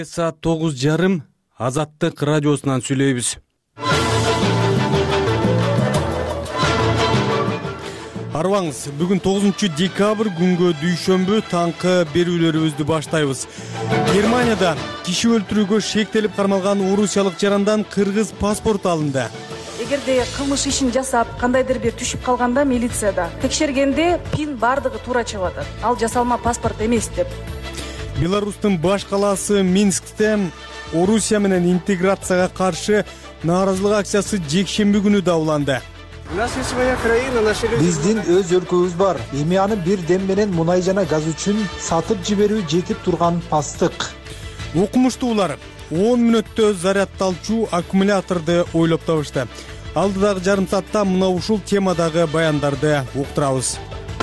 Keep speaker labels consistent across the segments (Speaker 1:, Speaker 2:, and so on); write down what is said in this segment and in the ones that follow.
Speaker 1: Саат 9:30 Азаттык радиосунан сүйлөйбүз. Арбаңыз, бүгүн 9-декабрь күнгө дүйшөмбү таңкы берүүлөрүбүздү баштайбыз. Германияда киши өлтүрүүгө шектелип кармалган орусиялык жарандан кыргыз паспорт алынды.
Speaker 2: Эгерде кылмыш ишин жасап, кандайдыр бир түшүп калганда милицияда текшергенде пин бардыгы туура чыгып атат. Ал жасалма паспорт эмес деп.
Speaker 1: Беларустун баш калаасы Минскте Орусия менен интеграцияга каршы нааразылык акциясы жекшемби күнү да уланды.
Speaker 3: Биздин өз өлкөбүз бар. Эми аны бир дем менен мунай жана газ үчүн сатып жиберүү жетип турган пастык.
Speaker 1: Окумуштуулар 10 мүнөттө зарядталчу аккумуляторду ойлоп табышты. Алдыдагы жарым саатта мына ушул темадагы баяндарды уктурабыз.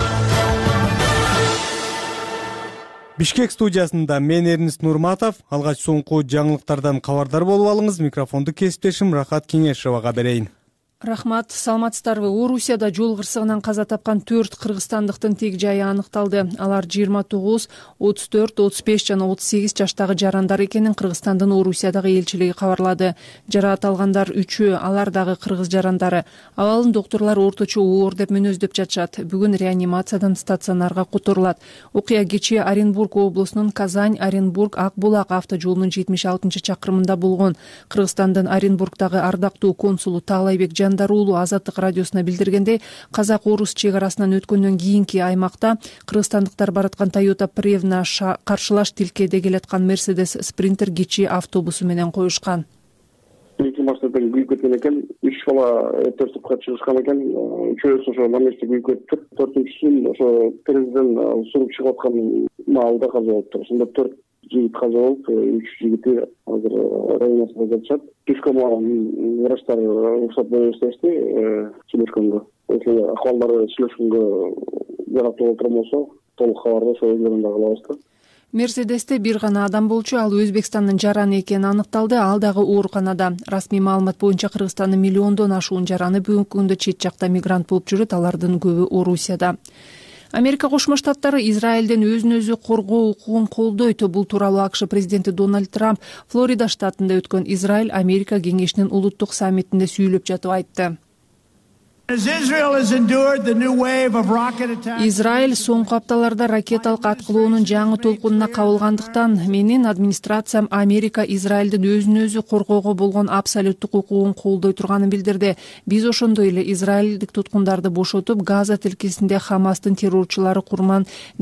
Speaker 1: Бишкек студиясында мен Эрнис Нурматов. Алгач соңку жаңылыктардан кабардар болуп алыңыз. Микрофонду кесиптешим Рахат Кеңешевага берейин.
Speaker 4: Рахмат, саламатсыздарбы? Орусияда жол кырсыгынан каза тапкан 4 кыргызстандыктын тег жайы аныкталды. Алар 29, 34, 35 жана 38 жаштагы жарандар экенин Кыргызстандын Орусиядагы элчилиги кабарлады. Жараат алгандар 3-өө алар дагы кыргыз жарандары. Абалын доктурлар орточо оор деп мүнөздөп жатышат. Бүгүн реанимациядан стационарга которулат. Окуя кечээ Оренбург облусунун Казань-Оренбург-Ак-Булак автожолунун 76-чакырымында болгон. Кыргызстандын Оренбургдагы ардактуу консулу Таалайбек Жандарулу Азаттык радиосуна билдиргенде, казак-орус чек арасынан өткөндөн кийинки аймакта кыргызстандыктар бараткан Toyota Prevna каршылаш тилкеде келаткан Mercedes Sprinter кичи автобусу менен коюшкан.
Speaker 5: Эки машинадан күйүп кеткен экен, 3 бала төртүпкө чыгышкан экен, үчөөсү ошо наместе күйүп кетип, төртүнчүсүн ошо терезеден суруп чыгып аткан маалда каза болуптур. Ошондо 4 жигит каза болуп, 3 жигити азыр реанимацияда жатышат. Түшкөн врачтар уруксат беришти сүйлөшкөнгө. Ошол акыбалдары сүйлөшкөнгө жараптуу болтур болсо, толук кабарды ошол өздөрүндө кылабыз да.
Speaker 4: Мерседесте бир гана адам болчу, ал Өзбекстандын жараны экени аныкталды, ал дагы ооруканада. Расмий маалымат боюнча Кыргызстандын миллиондон ашуун жараны бүгүнкү күндө чет жакта мигрант болуп жүрөт, алардын көбү Орусияда. Америка Кошмо Штаттары Израилден өзүн өзү коргоо укугун колдойт. Бул тууралуу АКШ президенти Дональд Трамп Флорида штатында өткөн Израиль-Америка кеңешинин улуттук саммитинде сүйлөп жатып айтты. Израиль соңку апталарда ракеталык аткылоонун жаңы толкунуна кабылгандыктан менин администрациям Америка Израилдин өзүн өзү коргоого болгон абсолюттук укугун колдой турганын билдирди. Биз ошондой эле израилдик туткундарды бошотуп, Газа тилкесинде Хамастын террорчулары кармап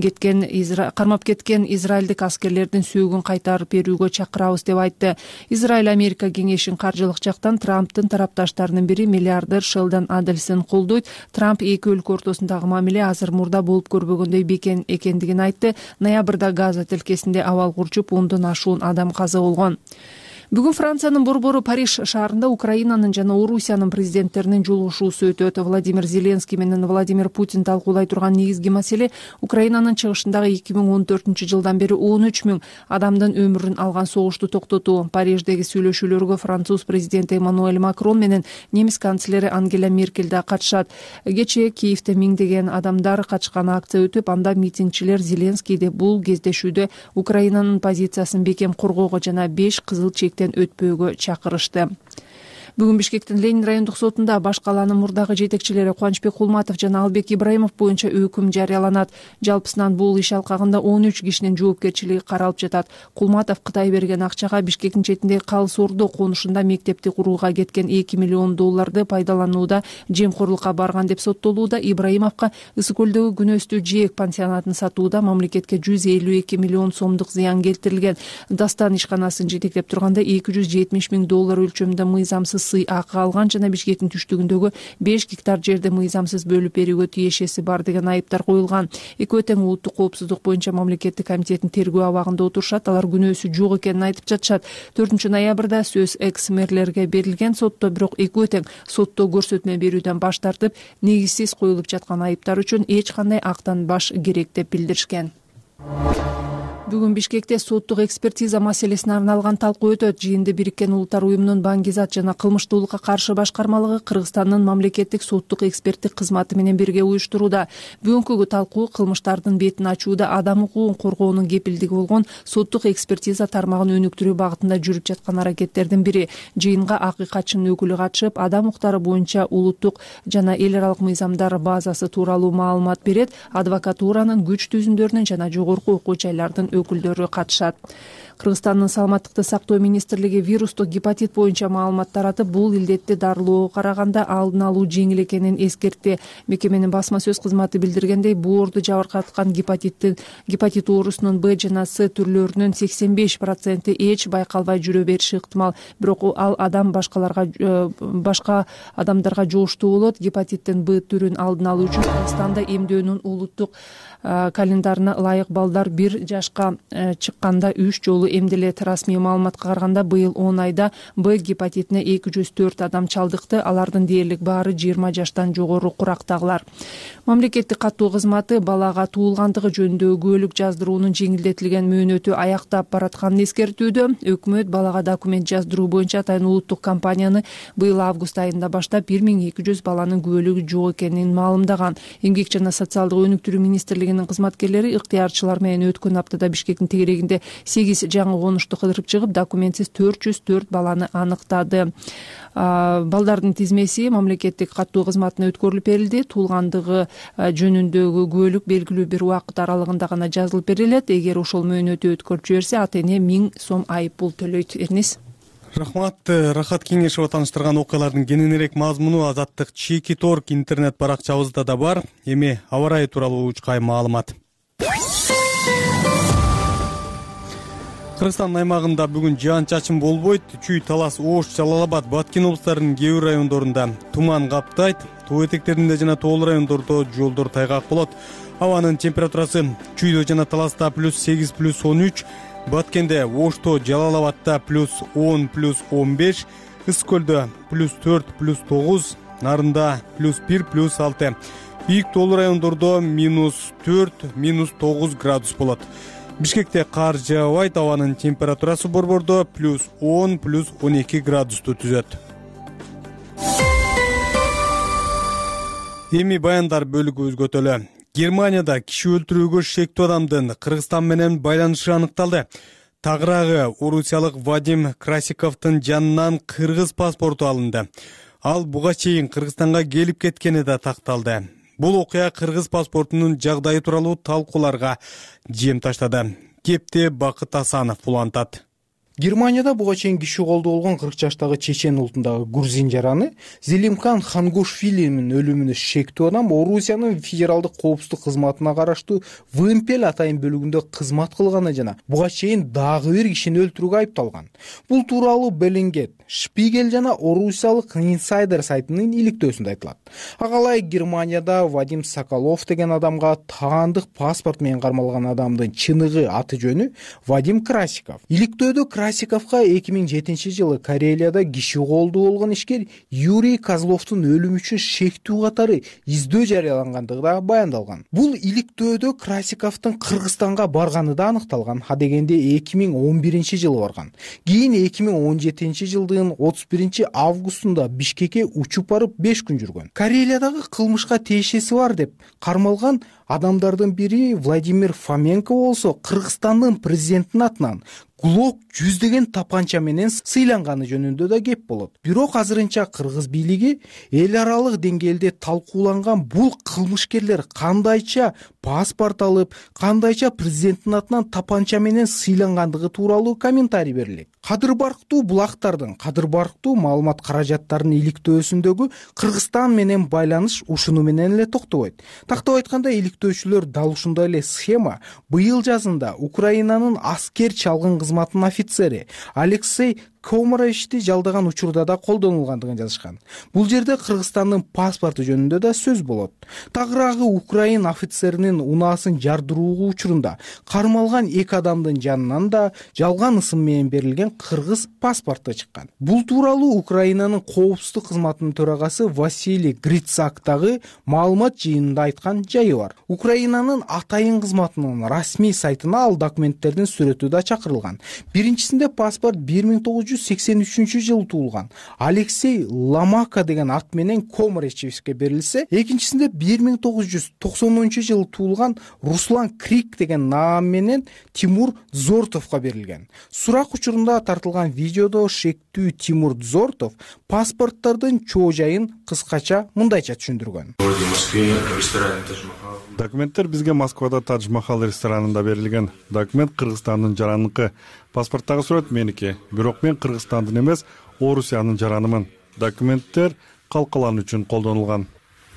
Speaker 4: кеткен израилдик аскерлердин сөөгүн кайтарып берүүгө чакырабыз деп айтты. Израиль Америка кеңешин каржылык жактан Трамптын тарапташтарынын бири миллиардер Шелдон Адельсон колдойт. Трамп эки өлкө ортосундагы мамиле азыр мурда болуп көрбөгөндөй бекен экендигин айтты. Ноябрда Газа тилкесинде абал курчуп, 10дон ашуун адам каза болгон. Бүгүн Франциянын борбору Париж шаарында Украинанын жана Орусиянын президенттеринин жолугушуусу өтөт. Владимир Зеленский менен Владимир Путин талкуулай турган негизги маселе Украинанын чыгышындагы 2014-жылдан бери 13 000 адамдын өмүрүн алган согушту токтотуу. Париждеги сүйлөшүүлөргө француз президенти Эммануэль Макрон менен немис канцлери Ангела Меркель да катышат. Кечээ Киевде миңдеген адамдар катышкан акция өтүп, анда митингчилер Зеленскийди бул кездешүүдө Украинанын позициясын бекем коргоого жана 5 кызыл чек өтпөөгө чакырышты. Бүгүн Бишкектин Ленин райондук сотунда баш калаанын мурдагы жетекчилери Кубанычбек Кулматов жана Албек Ибраимов боюнча өкүм жарыяланат. Жалпысынан бул иш алкагында 13 кишинин жоопкерчилиги каралып жатат. Кулматов Кытай берген акчага Бишкектин четиндеги Калыс Ордо конушунда мектепти курууга кеткен $2 миллион пайдаланууда жемкорлукка барган деп соттолууда. Ибраимовго Ысык көлдөгү Күнөстүү Жээк пансионатын сатууда мамлекетке $152 миллион сомдук зыян келтирилген. Дастан ишканасын жетектеп турганда $270 миң өлчөмүндө мыйзамсыз сый акы алган жана Бишкектин түштүгүндөгү 5 гектар жерди мыйзамсыз бөлүп берүүгө тиешеси бар деген айыптар коюлган. Экөө тең улуттук коопсуздук боюнча мамлекеттик комитеттин тергөө абагында отурушат. Алар күнөөсү жок экенин айтып жатышат. 4 ноябрда сөз экс-мэрлерге берилген сотто, бирок экөө тең сотто көрсөтмө берүүдөн баш тартып, негизсиз коюлуп жаткан айыптар үчүн эч кандай актан баш керек деп билдиришкен. Бүгүн Бишкекте соттук экспертиза маселесине арналган талкуу өтөт. Жыйынды Бириккен Улуттар уюмунун Баңгизат жана кылмыштуулукка каршы башкармалыгы Кыргызстандын мамлекеттик соттук эксперттик кызматы менен бирге уюштурууда. Бүгүнкү талкуу кылмыштардын бетин ачууда адам укугун коргоонун кепилдиги болгон соттук экспертиза тармагын өнүктүрүү багытында жүрүп жаткан аракеттердин бири. Жыйынга акыйкатчынын өкүлү катышып, адам укуктары боюнча улуттук жана эл аралык мыйзамдар базасы тууралуу маалымат берет. Адвокатуранын күч түзүмдөрүнүн жана жогорку окуу жайлардын өкүлдөрү катышат. Кыргызстандын саламаттыкты сактоо министрлиги вирустук гепатит боюнча маалымат таратып, бул илдетти дарылоого караганда алдын алуу жеңил экенин эскертти. Мекеменин басма сөз кызматы билдиргендей, боорду жабыркаткан гепатит оорусунун Б жана С түрлөрүнүн 85% эч байкалбай жүрө бериши ыктымал. Бирок ал башка адамдарга жугуштуу болот. Гепатиттин Б түрүн алдын алуу үчүн Кыргызстанда эмдөөнүн улуттук календарына ылайык балдар 1 жашка чыкканда 3 жолу эмделет. Расмий маалыматка караганда быйыл 10 айда Б гепатитине 204 адам чалдыкты. Алардын дээрлик баары 20 жаштан жогору курактагылар. Мамлекеттик каттоо кызматы балага туулгандыгы жөнүндөгү күбөлүк жаздыруунун жеңилдетилген мөөнөтү аяктап баратканын эскертүүдө. Өкмөт балага документ жаздыруу боюнча атайын улуттук кампанияны быйыл август айында баштап 1200 баланын күбөлүгү жок экенин маалымдаган. Эмгек жана социалдык өнүктүрүү министрлигинин кызматкерлери ыктыярчылар менен өткөн аптада Бишкектин тегерегинде 8 жаңы конушту кыдырып чыгып, документсиз 404 баланы аныктады. Балдардын тизмеси мамлекеттик каттоо кызматына өткөрүлүп берилди. Туулгандыгы жөнүндөгү күбөлүк белгилүү бир убакыт аралыгында гана жазылып берилет. Эгер ошол мөөнөтү өткөрүп жиберсе, ата эне 1000 сом айып пул төлөйт. Эрнис.
Speaker 1: Рахмат. Рахат Кеңешова тааныштырган окуялардын кененирээк мазмуну Азаттык Чеки.орг интернет баракчабызда да бар. Эми аба ырайы тууралуу учкай маалымат. Кыргызстан аймагында бүгүн жаан-чачын болбойт. Чүй, Талас, Ош, Жалал Абад, Баткен облустарынын кээ бир райондорунда туман каптайт. Тоо этектеринде жана тоолуу райондордо жолдор тайгак болот. Абанын температурасы Чүйдө жана Таласта +8 +13, Баткенде, Ошто, Жалал Абадда +10 +15, Ысык көлдө +4 +9, Нарында +1 +6. Бийик тоолуу райондордо -4 -9 градус болот. Бишкекте кар жаабайт, абанын температурасы борбордо +10 +12 градусту түзөт. Эми баяндар бөлүгү өзгөтөлө. Германияда киши өлтүрүүгө шектүү адамдын Кыргызстан менен байланышы аныкталды. Тагыраагы орусиялык Вадим Красиковдун жанынан кыргыз паспорту алынды. Ал буга чейин Кыргызстанга келип кеткени да такталды. Бул окуя кыргыз паспортунун жагдайы тууралуу талкууларга жем таштады. Кепти Бакыт Асанов улантат.
Speaker 6: Германияда буга чейин киши колдуу болгон 40 жаштагы чечен улутундагы грузин жараны Зелимхан Хангушвилинин өлүмүнө шектүү адам Орусиянын федералдык коопсуздук кызматына караштуу ВМПЛ атайын бөлүгүндө кызмат кылганы жана буга чейин дагы бир кишини өлтүрүүгө айыпталган. Бул тууралуу Беллингет, Шпигель жана Орусиялык Инсайдер сайтынын иликтөөсүндө айтылат. Ага ылайык Германияда Вадим Соколов деген адамга таандык паспорт менен кармалган адамдын чыныгы аты жөнү Вадим Красиков. Иликтөөдө Красиковго 2007 жылы Карелияда киши колдуу болгон ишкер Юрий Козловдун өлүмү үчүн шектүү катары издөө жарыялангандыгы да баяндалган. Бул иликтөөдө Красиковдун Кыргызстанга барганы да аныкталган. Адегенде 2011 жылы барган. Кийин 2017 жылдын 31 августунда Бишкекке учуп барып 5 күн жүргөн. Карелиядагы кылмышка тиешеси бар деп кармалган адамдардын бири Владимир Фоменко болсо Кыргызстандын президентинин атынан Глок 100 деген тапанча менен сыйланганы жөнүндө да кеп болот. Бирок азырынча кыргыз бийлиги эл аралык деңгээлде талкууланган бул кылмышкерлер кандайча паспорт алып, кандайча президенттин атынан тапанча менен сыйлангандыгы тууралуу комментарий берилет. Кадыр барктуу булактардын, кадыр барктуу маалымат каражаттарынын иликтөөсүндөгү Кыргызстан менен байланыш ушуну менен эле токтобойт. Тактап айтканда, иликтөөчүлөр дал ушундай эле схема быйыл жазында Украинанын аскер чалгын кызматынын офицери Алексей Комарешти жалдаган учурда да колдонулгандыгын жазышкан. Бул жерде Кыргызстандын паспорту жөнүндө да сөз болот. Тагыраагы Украин офицеринин унаасын жардыруу учурунда кармалган 2 адамдын жанынан да жалган ысым менен берилген кыргыз паспорту чыккан. Бул тууралуу Украинанын коопсуздук кызматынын төрагасы Василий Грицак дагы маалымат жыйынында айткан жайы бар. Украинанын атайын кызматынын расмий сайтына ал документтердин сүрөтү да чакырылган. Биринчисинде паспорт 1983 жылы туулган Алексей Ламака деген ат менен Комарешевске берилсе, экинчисинде 1990 жылы туулган Руслан Крик деген наам менен Тимур Зортовго берилген. Сурак учурунда тартылган видеодо шектүү Тимур Зортов паспорттардын чоо жайын кыскача мындайча түшүндүргөн.
Speaker 7: Документтер бизге Москвада Тадж Махал ресторанында берилген. Документ Кыргызстандын жараныкы. Паспорттагы сүрөт меники. Бирок мен Кыргызстандын эмес, Орусиянын жаранымын. Документтер калкалан үчүн колдонулган.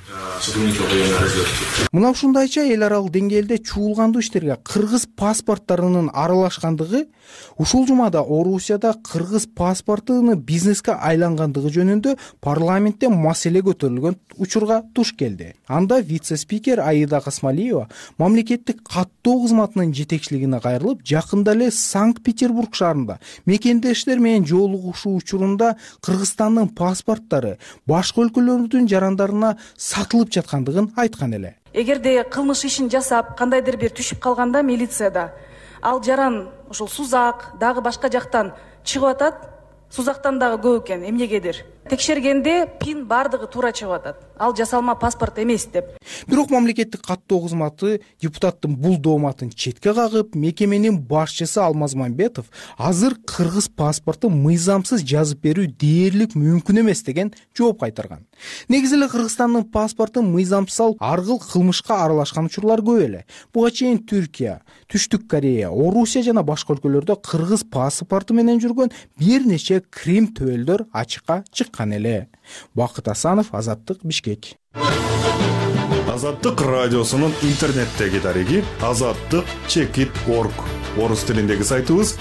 Speaker 6: Мына ушундайча эл аралык деңгээлде чуулгандуу иштерге кыргыз паспорттарынын аралашкандыгы ушул жумада Орусияда кыргыз паспортуну бизнеске айлангандыгы жөнүндө парламентте маселе көтөрүлгөн учурга туш келди. Анда вице-спикер Аида Касмалиева мамлекеттик каттоо кызматынын жетекчилигине кайрылып, жакында эле Санкт-Петербург шаарында мекендештер менен жолугушуу учурунда Кыргызстандын паспорттары башка өлкөлөрдүн жарандарына сатылып жаткандыгын айткан эле.
Speaker 2: Эгерде кылмыш ишин жасап, кандайдыр бир түшүп калганда милицияда ал жаран ушул Сузак дагы башка жактан чыгып атат, Сузактан дагы көп экен, эмнегедир. Текшергенде пин бардыгы туура чыгып атат. Ал жасалма паспорт эмес деп.
Speaker 6: Бирок мамлекеттик каттоо кызматы депутаттын бул дооматын четке кагып, мекеменин башчысы Алмаз Мамбетов азыр кыргыз паспорту мыйзамсыз жазып берүү дээрлик мүмкүн эмес деген жооп кайтарган. Негизи эле Кыргызстандын паспорту мыйзамсыз аргыл кылмышка аралашкан учурлар көп эле. Буга чейин Түркия, Түштүк Корея, Орусия жана башка өлкөлөрдө кыргыз паспорту менен жүргөн бир нече крим төбөлдөр ачыкка чыккан эле. Бакыт Асанов, Азаттык, Бишкек.
Speaker 7: Азаттык радиосунун интернеттеги дареги azattyk.org. Орус тилиндеги сайтыбыз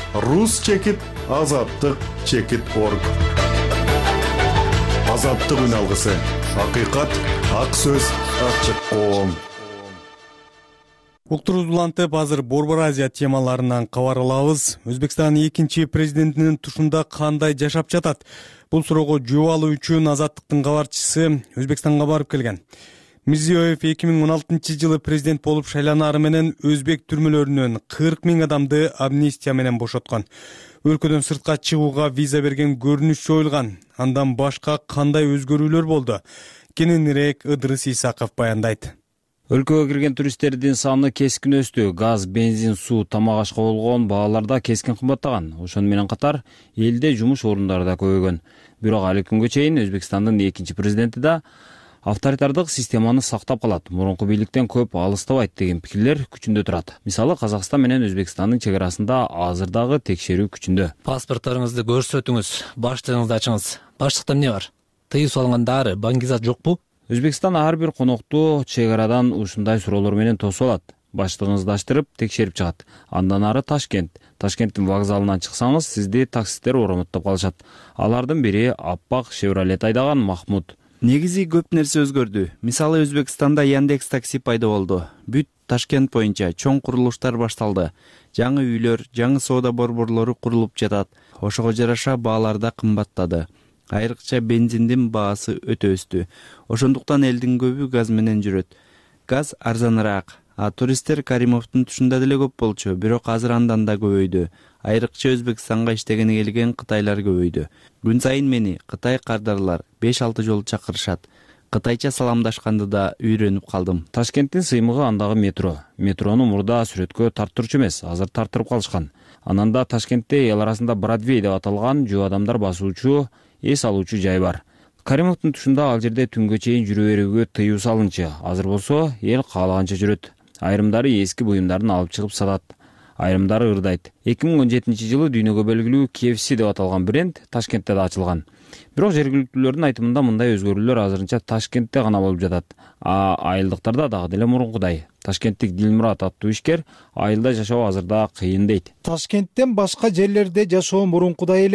Speaker 7: rus.azattyk.org. Азаттык үн алгысы. Акыйкат, ак сөз, ачык коом.
Speaker 1: Уктурубузду улантып, азыр Борбор Азия темаларынан кабар алабыз. Өзбекстандын экинчи президентинин тушунда кандай жашап жатат? Бул суроого жооп алуу үчүн Азаттыктын кабарчысы Өзбекстанга барып келген. Мирзиёев 2016 жылы президент болуп шайланары менен өзбек түрмөлөрүнөн 40 000 адамды амнистия менен бошоткон. Өлкөдөн сыртка чыгууга виза берген көрүнүш жоюлган. Андан башка кандай өзгөрүүлөр болду? Кененирээк Ыдырыс Исаков баяндайт.
Speaker 8: Өлкөгө кирген туристтердин саны кескин өстү. Газ, бензин, суу, тамак ашка болгон бааларда кескин кымбаттаган. Ошону менен катар элде жумуш орундары да көбөйгөн. Бирок али күнгө чейин Өзбекстандын экинчи президенти да авторитардык системаны сактап калат, мурунку бийликтен көп алыстабайт деген пикирлер күчүндө турат. Мисалы, Казакстан менен Өзбекстандын чек арасында азыр дагы текшерүү күчүндө.
Speaker 9: Паспорттарыңызды көрсөтүңүз, баштыгыңызды ачыңыз. Баштыкта эмне бар? Тыюу салынган дары, баңгизат жокпу?
Speaker 8: Өзбекстан ар бир конокту чек арадан ушундай суроолор менен тосуп алат. Баштыгыңызды аштырып, текшерип чыгат. Андан ары Ташкент. Ташкенттин вокзалынан чыксаңыз, сизди таксисттер оромоттоп калышат. Алардын бири аппак Chevrolet айдаган Махмуд.
Speaker 10: Негизи көп нерсе өзгөрдү. Мисалы, Өзбекстанда Яндекс такси пайда болду. Бүт Ташкент боюнча чоң курулуштар башталды. Жаңы үйлөр, жаңы соода борборлору курулуп жатат. Ошого жараша баалар да кымбаттады. Айрыкча бензиндин баасы өтө өстү. Ошондуктан элдин көбү газ менен жүрөт. Газ арзаныраак. Туристтер Каримовдун тушунда деле көп болчу, бирок азыр андан да көбөйдү. Айрыкча Өзбекстанга иштегени келген кытайлар көбөйдү. Күн сайын мени Кытай кардарлар 5-6 жолу чакырышат. Кытайча саламдашканды да үйрөнүп калдым.
Speaker 8: Ташкенттин сыймыгы андагы метро. Метрону мурда сүрөткө тарттырчу эмес, азыр тартырып калышкан. Анан да Ташкентте эл арасында Бродвей деп аталган жөө адамдар басуучу, эс алуучу жай бар. Каримовдун тушунда ал жерде түнгө чейин жүрө берүүгө тыюу салынчы. Азыр болсо эл каалаганча жүрөт. Айрымдары эски буюмдарын алып чыгып сатат. Айрымдары ырдайт. 2017 жылы дүйнөгө белгилүү KFC деп аталган бренд Ташкентте да ачылган. Бирок жергиликтүүлөрдүн айтымында мындай өзгөрүүлөр азырынча Ташкентте гана болуп жатат. Айылдыктарда дагы деле мурункудай. Ташкенттик Дилмурат аттуу ишкер айылда жашоо азырда кыйын дейт.
Speaker 11: Ташкенттен башка жерлерде жашоо мурункудай эле.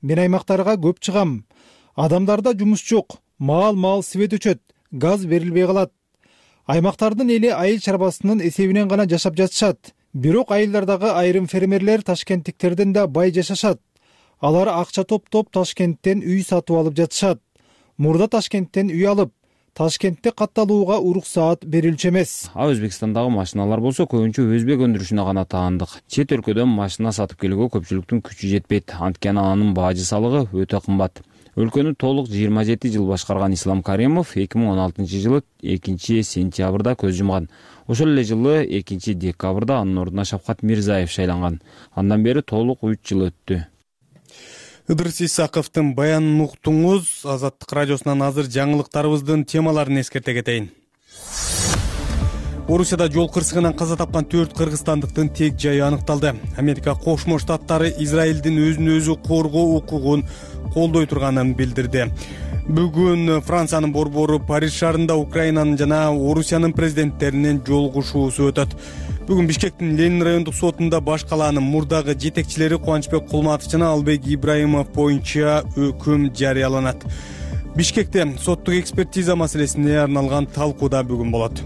Speaker 6: мен аймактарга көп чыгам. Адамдарда жумуш жок, маал свет өчөт, газ берилбей калат. Аймактардын эли айыл чарбасынын эсебинен гана жашап жатышат. Бирок айылдардагы айрым фермерлер ташкенттиктерден да бай жашашат. Алар акча топтоп Ташкенттен үй сатып алып жатышат. Мурда Ташкенттен үй алып, Ташкентте катталууга уруксаат берилчү эмес.
Speaker 8: Өзбекстандагы машиналар болсо көбүнчө өзбек өндүрүшүнө гана таандык. Чет өлкөдөн машина сатып келүүгө көпчүлүктүн күчү жетпейт. Анткени анын бажы салыгы өтө кымбат. Өлкөнү толук 27 жыл башкарган Ислам Каримов 2016 жылы 2-сентябрда көз жумган. Ошол эле жылы 2-декабрда анын ордуна Шавкат Мирзаев шайланган. Андан бери толук 3 жыл өттү.
Speaker 1: Ыдырыс Исаковдун баянын уктуңуз. Азаттык радиосунан азыр жаңылыктарыбыздын темаларын эскерте кетейин. Орусияда жол кырсыгынан каза тапкан 4 кыргызстандыктын тек жайы аныкталды. Америка Кошмо Штаттары Израилдин өзүн өзү коргоо укугун колдой турганын билдирди. Бүгүн Франциянын борбору Париж шаарында Украинанын жана Орусиянын президенттеринин жолугушуусу өтөт. Бүгүн Бишкектин Ленин райондук сотунда баш калаанын мурдагы жетекчилери Кубанычбек Кулматов жана Албек Ибраимов боюнча өкүм жарыяланат. Бишкекте соттук экспертиза маселесине арналган талкуу да бүгүн болот.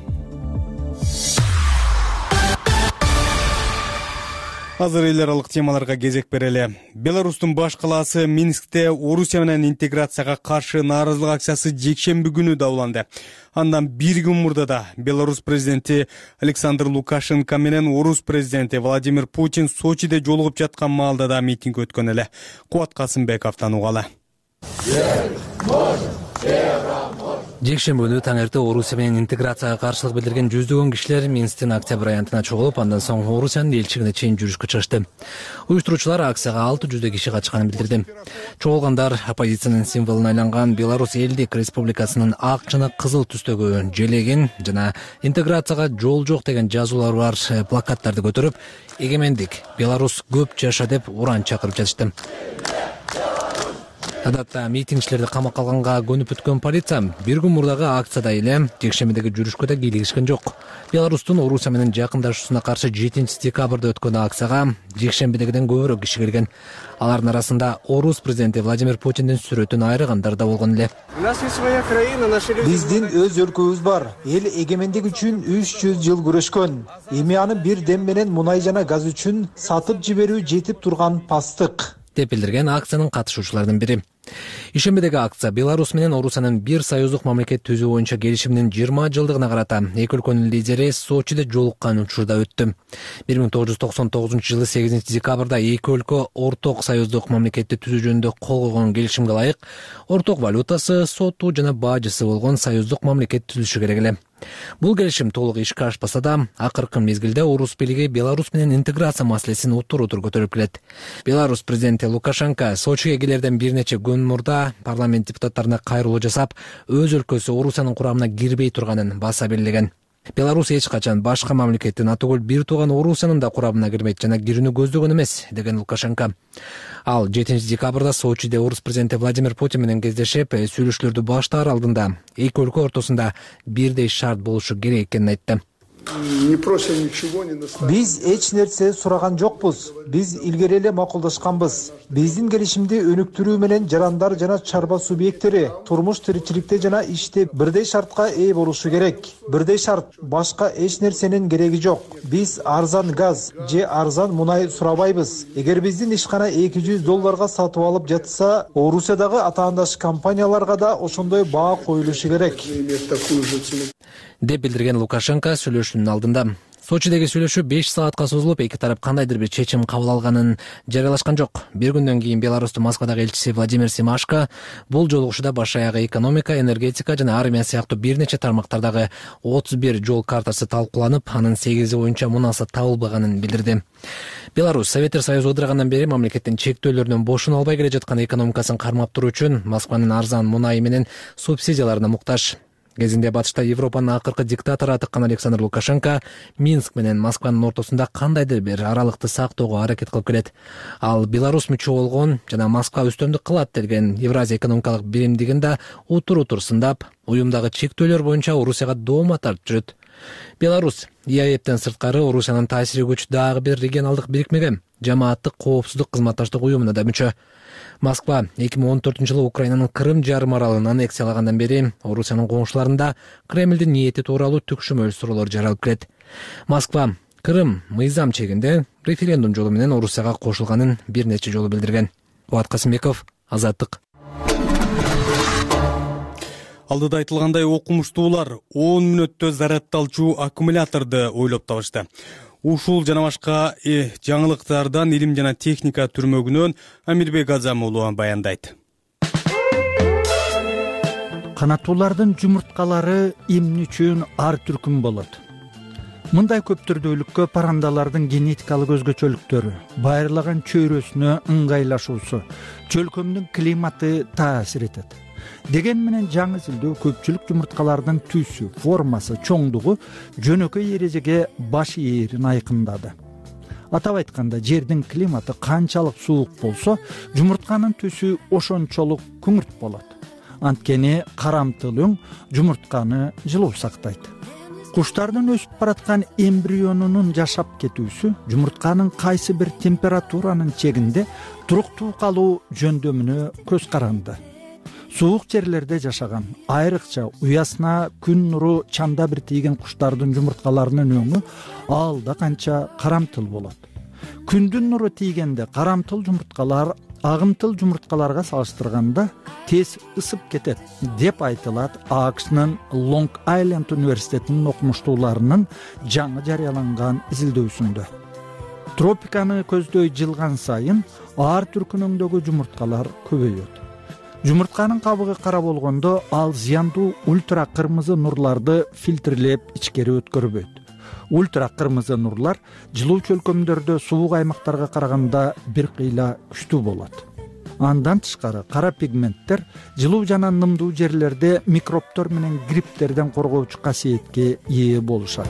Speaker 1: Азыр эл аралык темаларга кезек берели. Беларустун баш калаасы Минскте Орусия менен интеграцияга каршы нааразылык акциясы жекшемби күнү дауланды. Андан бир күн мурда да Беларусь президенти Александр Лукашенко менен Орус президенти Владимир Путин Сочиде жолугуп жаткан маалда да митинг өткөн эле. Кубат Касымбековдон угалы.
Speaker 9: Жекшемби күнү таң эрте Орусия менен интеграцияга каршылык билдирген жүздөгөн кишилер Минсктин Октябрь аянтына чогулуп, андан соң Орусиянын элчилигине чейин жүрүшкө чыгышты. Уюштуруучулар акцияга 600 киши катышканын билдирди. Чогулгандар оппозициянын символуна айланган Беларусь элдик республикасынын ак жана кызыл түстөгү желегин жана интеграцияга жол жок деген жазуулар бар плакаттарды көтөрүп, эгемендик Беларусь көп жаша деп уран чакырып жатышты. Адатта митингчилерди камакка алганга көнүп өткөн полиция бир күн мурдагы акцияда эле жекшембидеги жүрүшкө да кийлигишкен жок. Беларустун Орусия менен жакындашуусуна каршы 7-декабрда өткөн акцияга жекшембидегиден көбүрөөк киши келген. Алардын арасында Орус президенти Владимир Путиндин сүрөтүн айрыгандар да болгон эле.
Speaker 3: Биздин өз өлкөбүз бар. Эл эгемендик үчүн 300 жыл күрөшкөн. Эми аны бир дем менен мунай жана газ үчүн сатып жиберүү жетип турган пастык
Speaker 9: деп билдирген акциянын катышуучуларынын бири. Ишембидеги акция Беларусь менен Орусиянын бир союздук мамлекет түзүү боюнча келишиминин 20 жылдыгына карата эки өлкөнүн лидери Сочиде жолуккан учурда өттү. 1999 жылы 8 декабрда эки өлкө орток союздук мамлекетти түзүү жөнүндө кол койгон келишимге ылайык орток валютасы, соту жана бажысы болгон союздук мамлекет түзүшү керек эле. Бул келишим толук ишке ашпаса да, акыркы мезгилде Орус бийлиги Беларусь менен интеграция маселесин утур-утур көтөрүп келет. Беларусь президенти Лукашенко Сочиге келерден бир нече күн мурда парламент депутаттарына кайрылуу жасап, өз өлкөсү Орусиянын курамына кирбей турганын баса белгилеген. Беларусь эч качан башка мамлекеттин атөгөл бир тууган Орусиянын да курамына кирмейт жана кирүүнү көздөгөн эмес, деген Лукашенко. Ал 7 декабрда Сочиде Орус президенти Владимир Путин менен кездешип, сүйлөшүүлөрдү баштаар алдында эки өлкө ортосунда бирдей шарт болушу керек экенин айтты.
Speaker 3: Биз эч нерсе сураган жокпуз. Биз илгери эле макулдашканбыз. Биздин келишимди өнүктүрүү менен жарандар жана чарба субъекттери турмуш тиричиликте жана иште бирдей шартка ээ болушу керек. Бирдей шарт, башка эч нерсенин кереги жок. Биз арзан газ же арзан мунай сурабайбыз. Эгер биздин ишкана $200 сатып алып жатса, Орусиядагы атаандаш компанияларга да ошондой баа коюлушу керек,
Speaker 9: деп билдирген Лукашенко сүйлөшүүнүн алдында. Сочидеги сүйлөшүү 5 саатка созулуп, эки тарап кандайдыр бир чечим кабыл алганын жарыялашкан жок. Бир күндөн кийин Беларустун Москвадагы элчиси Владимир Семашко бул жолугушууда баш аягы экономика, энергетика жана армия сыяктуу бир нече тармактардагы 31 жол картасы талкууланып, анын 8 боюнча мунаса табылбаганын билдирди. Беларусь Советтер Союзу ыдырагандан бери мамлекеттин чектөөлөрүнөн бошуна албай келе жаткан экономикасын кармап туруу үчүн Москванын арзан мунайы менен субсидияларына муктаж. Кезинде батышта Европанын акыркы диктатору атыккан Александр Лукашенко Минск менен Москванын ортосунда кандайдыр бир аралыкты сактоого аракет кылып келет. Ал Беларусь мүчө болгон жана Москва үстөмдүк кылат деген Евразия экономикалык биримдигин да утур-утур сындап, уюмдагы чектөөлөр боюнча Орусияга доoma тартып жүрөт. Беларусь ИАЭПтен сырткары Орусиянын таасири күчү дагы бир регионалдык бирикмеге Жамааттык коопсуздук кызматташтык уюмуна да мүчө. Москва 2014-жылы Украинанын Крым жарым аралын аннексиялагандан бери Орусиянын коңшуларында Кремлдин ниети тууралуу түкшүмөл суроолор жаралып келет. Москва Крым мыйзам чегинде референдум жолу менен Орусияга кошулганын бир нече жолу билдирген. Кубат Касымбеков, Азаттык.
Speaker 1: Алдыда айтылгандай окумуштуулар 10 мүнөттө зарядталчу аккумуляторду ойлоп табышты. Ушул жана башка жаңылыктардан илим жана техника түрмөгүнөн Амирбек Азамуулу баяндайт.
Speaker 11: Канаттуулардын жумурткалары эмне үчүн ар түркүм болот? Мындай көп түрдүүлүккө парандалардын генетикалык өзгөчөлүктөрү, байырлаган чөйрөсүнө ыңгайлашуусу, чөлкөмдүн климаты таасир этет. Деген менен жаңы изилдөө көпчүлүк жумурткалардын түсү, формасы, чоңдугу жөнөкөй эрежеге баш ээрин айкындады. Атап айтканда, жердин климаты канчалык суук болсо, жумуртканын түсү ошончолук күңүрт болот. Анткени карамтыл өң жумуртканы жылуу сактайт. Куштардын өсүп бараткан эмбрионунун жашап кетүүсү жумуртканын кайсы бир температуранын чегинде туруктуу калуу жөндөмүнө көз каранды. Суук жерлерде жашаган, айрыкча уясына күн нуру чанда бир тийген куштардын жумурткаларынын өңү алда канча карамтыл болот. Күндүн нуру тийгенде карамтыл жумурткалар агымтыл жумурткаларга салыштырганда тез ысып кетет деп айтылат АКШнын Лонг Айленд университетинин окумуштууларынын жаңы жарыяланган изилдөөсүндө. Тропиканы көздөй жылган сайын ар түркүнүндөгү жумурткалар көбөйөт. Жумуртканын кабыгы кара болгондо ал зыяндуу ультра кырмызы нурларды фильтрлеп ичкери өткөрбөйт. Ультра кырмызы нурлар жылуу чөлкөмдөрдө суук аймактарга караганда бир кыйла күчтүү болот. Андан тышкары кара пигменттер жылуу жана нымдуу жерлерде микробтор менен грипптерден коргоочу касиетке ээ болушат.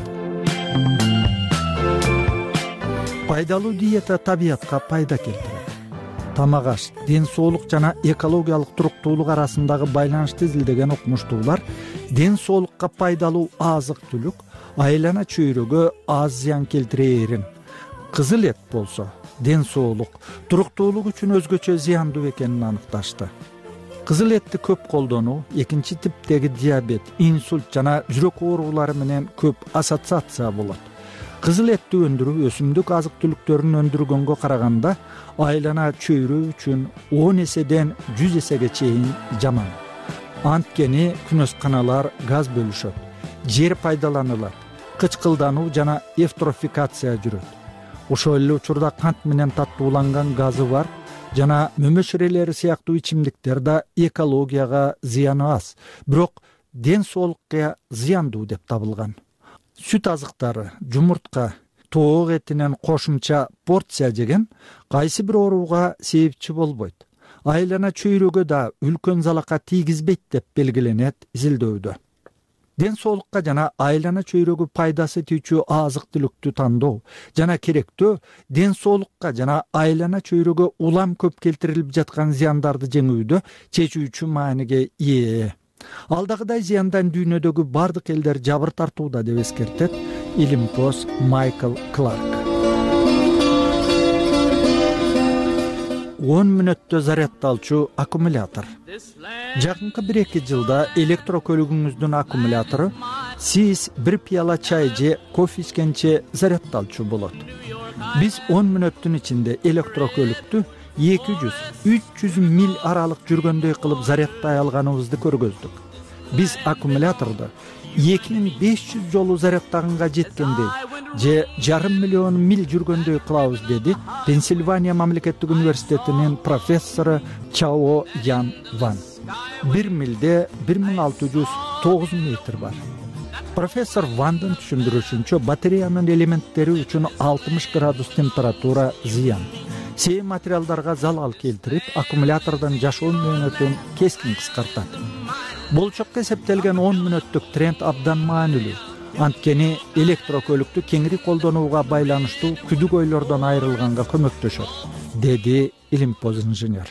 Speaker 11: Пайдалуу диета табиятка пайда келтирет. Тамак аш, ден соолук жана экологиялык туруктуулук арасындагы байланышты изилдеген окумуштуулар ден соолукка пайдалуу азык-түлүк айлана чөйрөгө аз зыян келтирээрин, кызыл эт болсо ден соолук, туруктуулук үчүн өзгөчө зыяндуу экенин аныкташты. Кызыл этти көп колдонуу экинчи типтеги диабет, инсульт жана жүрөк оорулары менен көп ассоциация болот. Кызыл этти өндүрүү өсүмдүк азык-түлүктөрүн өндүргөнгө караганда айлана чөйрө үчүн 10 эседен 100 эсеге чейин жаман. Анткени күнөсканалар газ бөлүшөт, жер пайдаланылат, кычкылдануу жана эвтрофикация жүрөт. Ошол эле учурда кант менен таттууланган газы бар жана мөмөшүрелери сыяктуу ичимдиктер да экологияга зыяны аз, бирок ден соолукка зыяндуу деп табылган. Сүт азыктары, жумуртка, тоок этинен кошумча порция жеген кайсы бир ооруга себепчи болбойт. Айлана чөйрөгө да үлкөн залакка тийгизбейт деп белгиленет изилдөөдө. Ден соолукка жана айлана чөйрөгө пайдасы тийчү азык-түлүктү тандоо жана керектөө ден соолукка жана айлана чөйрөгө улам көп келтирилип жаткан зыяндарды жеңүүдө чечүүчү мааниге ээ. Алдагыдай зыяндан дүйнөдөгү бардык элдер жабыр тартууда деп эскертет илимпоз Майкл Кларк. 10 мүнөттө зарядталчу аккумулятор. Жакынкы 1-2 жылда электрокөлүгүңүздүн аккумулятору сиз бир пияла чай же кофе ичкенче зарядталчу болот. Биз 10 мүнөттүн ичинде электрокөлүктү 200-300 миль аралык жүргөндөй кылып зарядтай алганыбызды көргөздүк. Биз аккумуляторду 2500 жолу зарядтаганга жеткендей же 500 миллион миль жүргөндөй кылабыз деди Пенсильвания мамлекеттик университетинин профессору Чао Ян Ван. 1 милде 1609 метр бар. Профессор Вандын түшүндүрүшүнчө батареянын элементтери үчүн 60 градус температура зыян. Сей материалдарга залал келтирип, аккумулятордон жашоо мөөнөтүн кескин кыскартат. Болчокко эсептелген 10 мүнөттүк тренд абдан маанилүү. Анткени электрокөлүктү кеңири колдонууга байланыштуу күдүк ойлордон айрылганга көмөктөшөт, деди илимпоз инженер.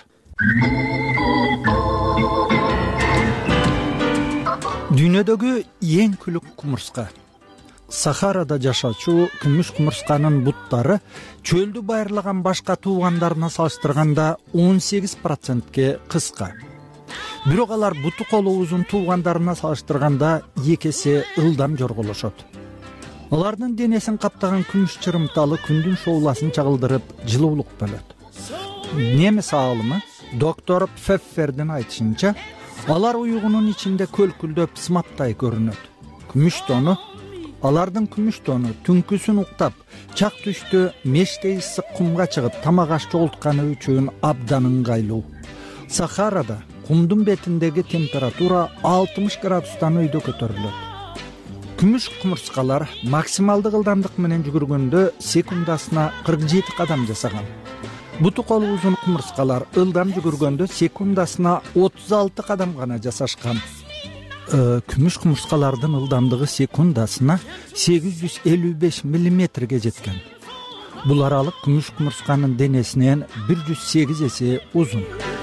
Speaker 11: Дүйнөдөгү эң күлүк кумурска. Сахарада жашачу күмүш кумурсканын буттары чөлдү байырлаган башка туугандарына салыштырганда 18%ке кыска. Бирок алар буту колу узун туугандарына салыштырганда 2 эсе ылдам жорголошот. Алардын денесин каптаган күмүш чырымталы күндүн шоуласын чагылдырып, жылуулук бөлөт. Немис аалымы доктор Пфеффердин айтышынча, алар уюгунун ичинде көлкүлдөп сымаптай көрүнөт. Алардын күмүш тону түнкүсүн уктап, чак түштө мештей ысык кумга чыгып тамак аш жогултканы үчүн абдан ыңгайлуу. Сахарада кумдун бетиндеги температура 60 градустан өйдө көтөрүлөт. Күмүш кумурскалар максималдык ылдамдык менен жүгүргөндө секундасына 47 кадам жасаган. Буту колу узун кумурскалар ылдам жүгүргөндө секундасына 36 кадам гана жасашкан. Күмүш кумурскалардын ылдамдыгы секундасына 855 миллиметрге жеткен. Бул аралык күмүш кумурсканын денесинен 108 эсе узун.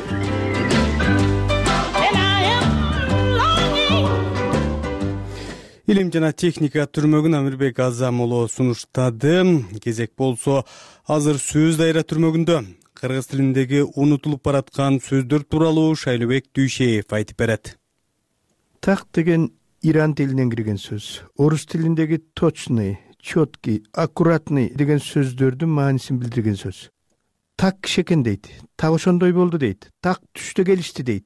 Speaker 1: Илим жана техника түрмөгүн Амирбек Азам уулу сунуштады. Кезек болсо азыр сөз дайра түрмөгүндө кыргыз тилиндеги унутулуп бараткан сөздөр тууралуу Шайлыбек Дүйшеев айтып берет.
Speaker 12: Так деген иран тилинен кирген сөз. Орус тилиндеги точный, четкий, аккуратный деген сөздөрдүн маанисин билдирген сөз. Так кишекен дейт, так ошондой болду дейт, так түштө келишти дейт.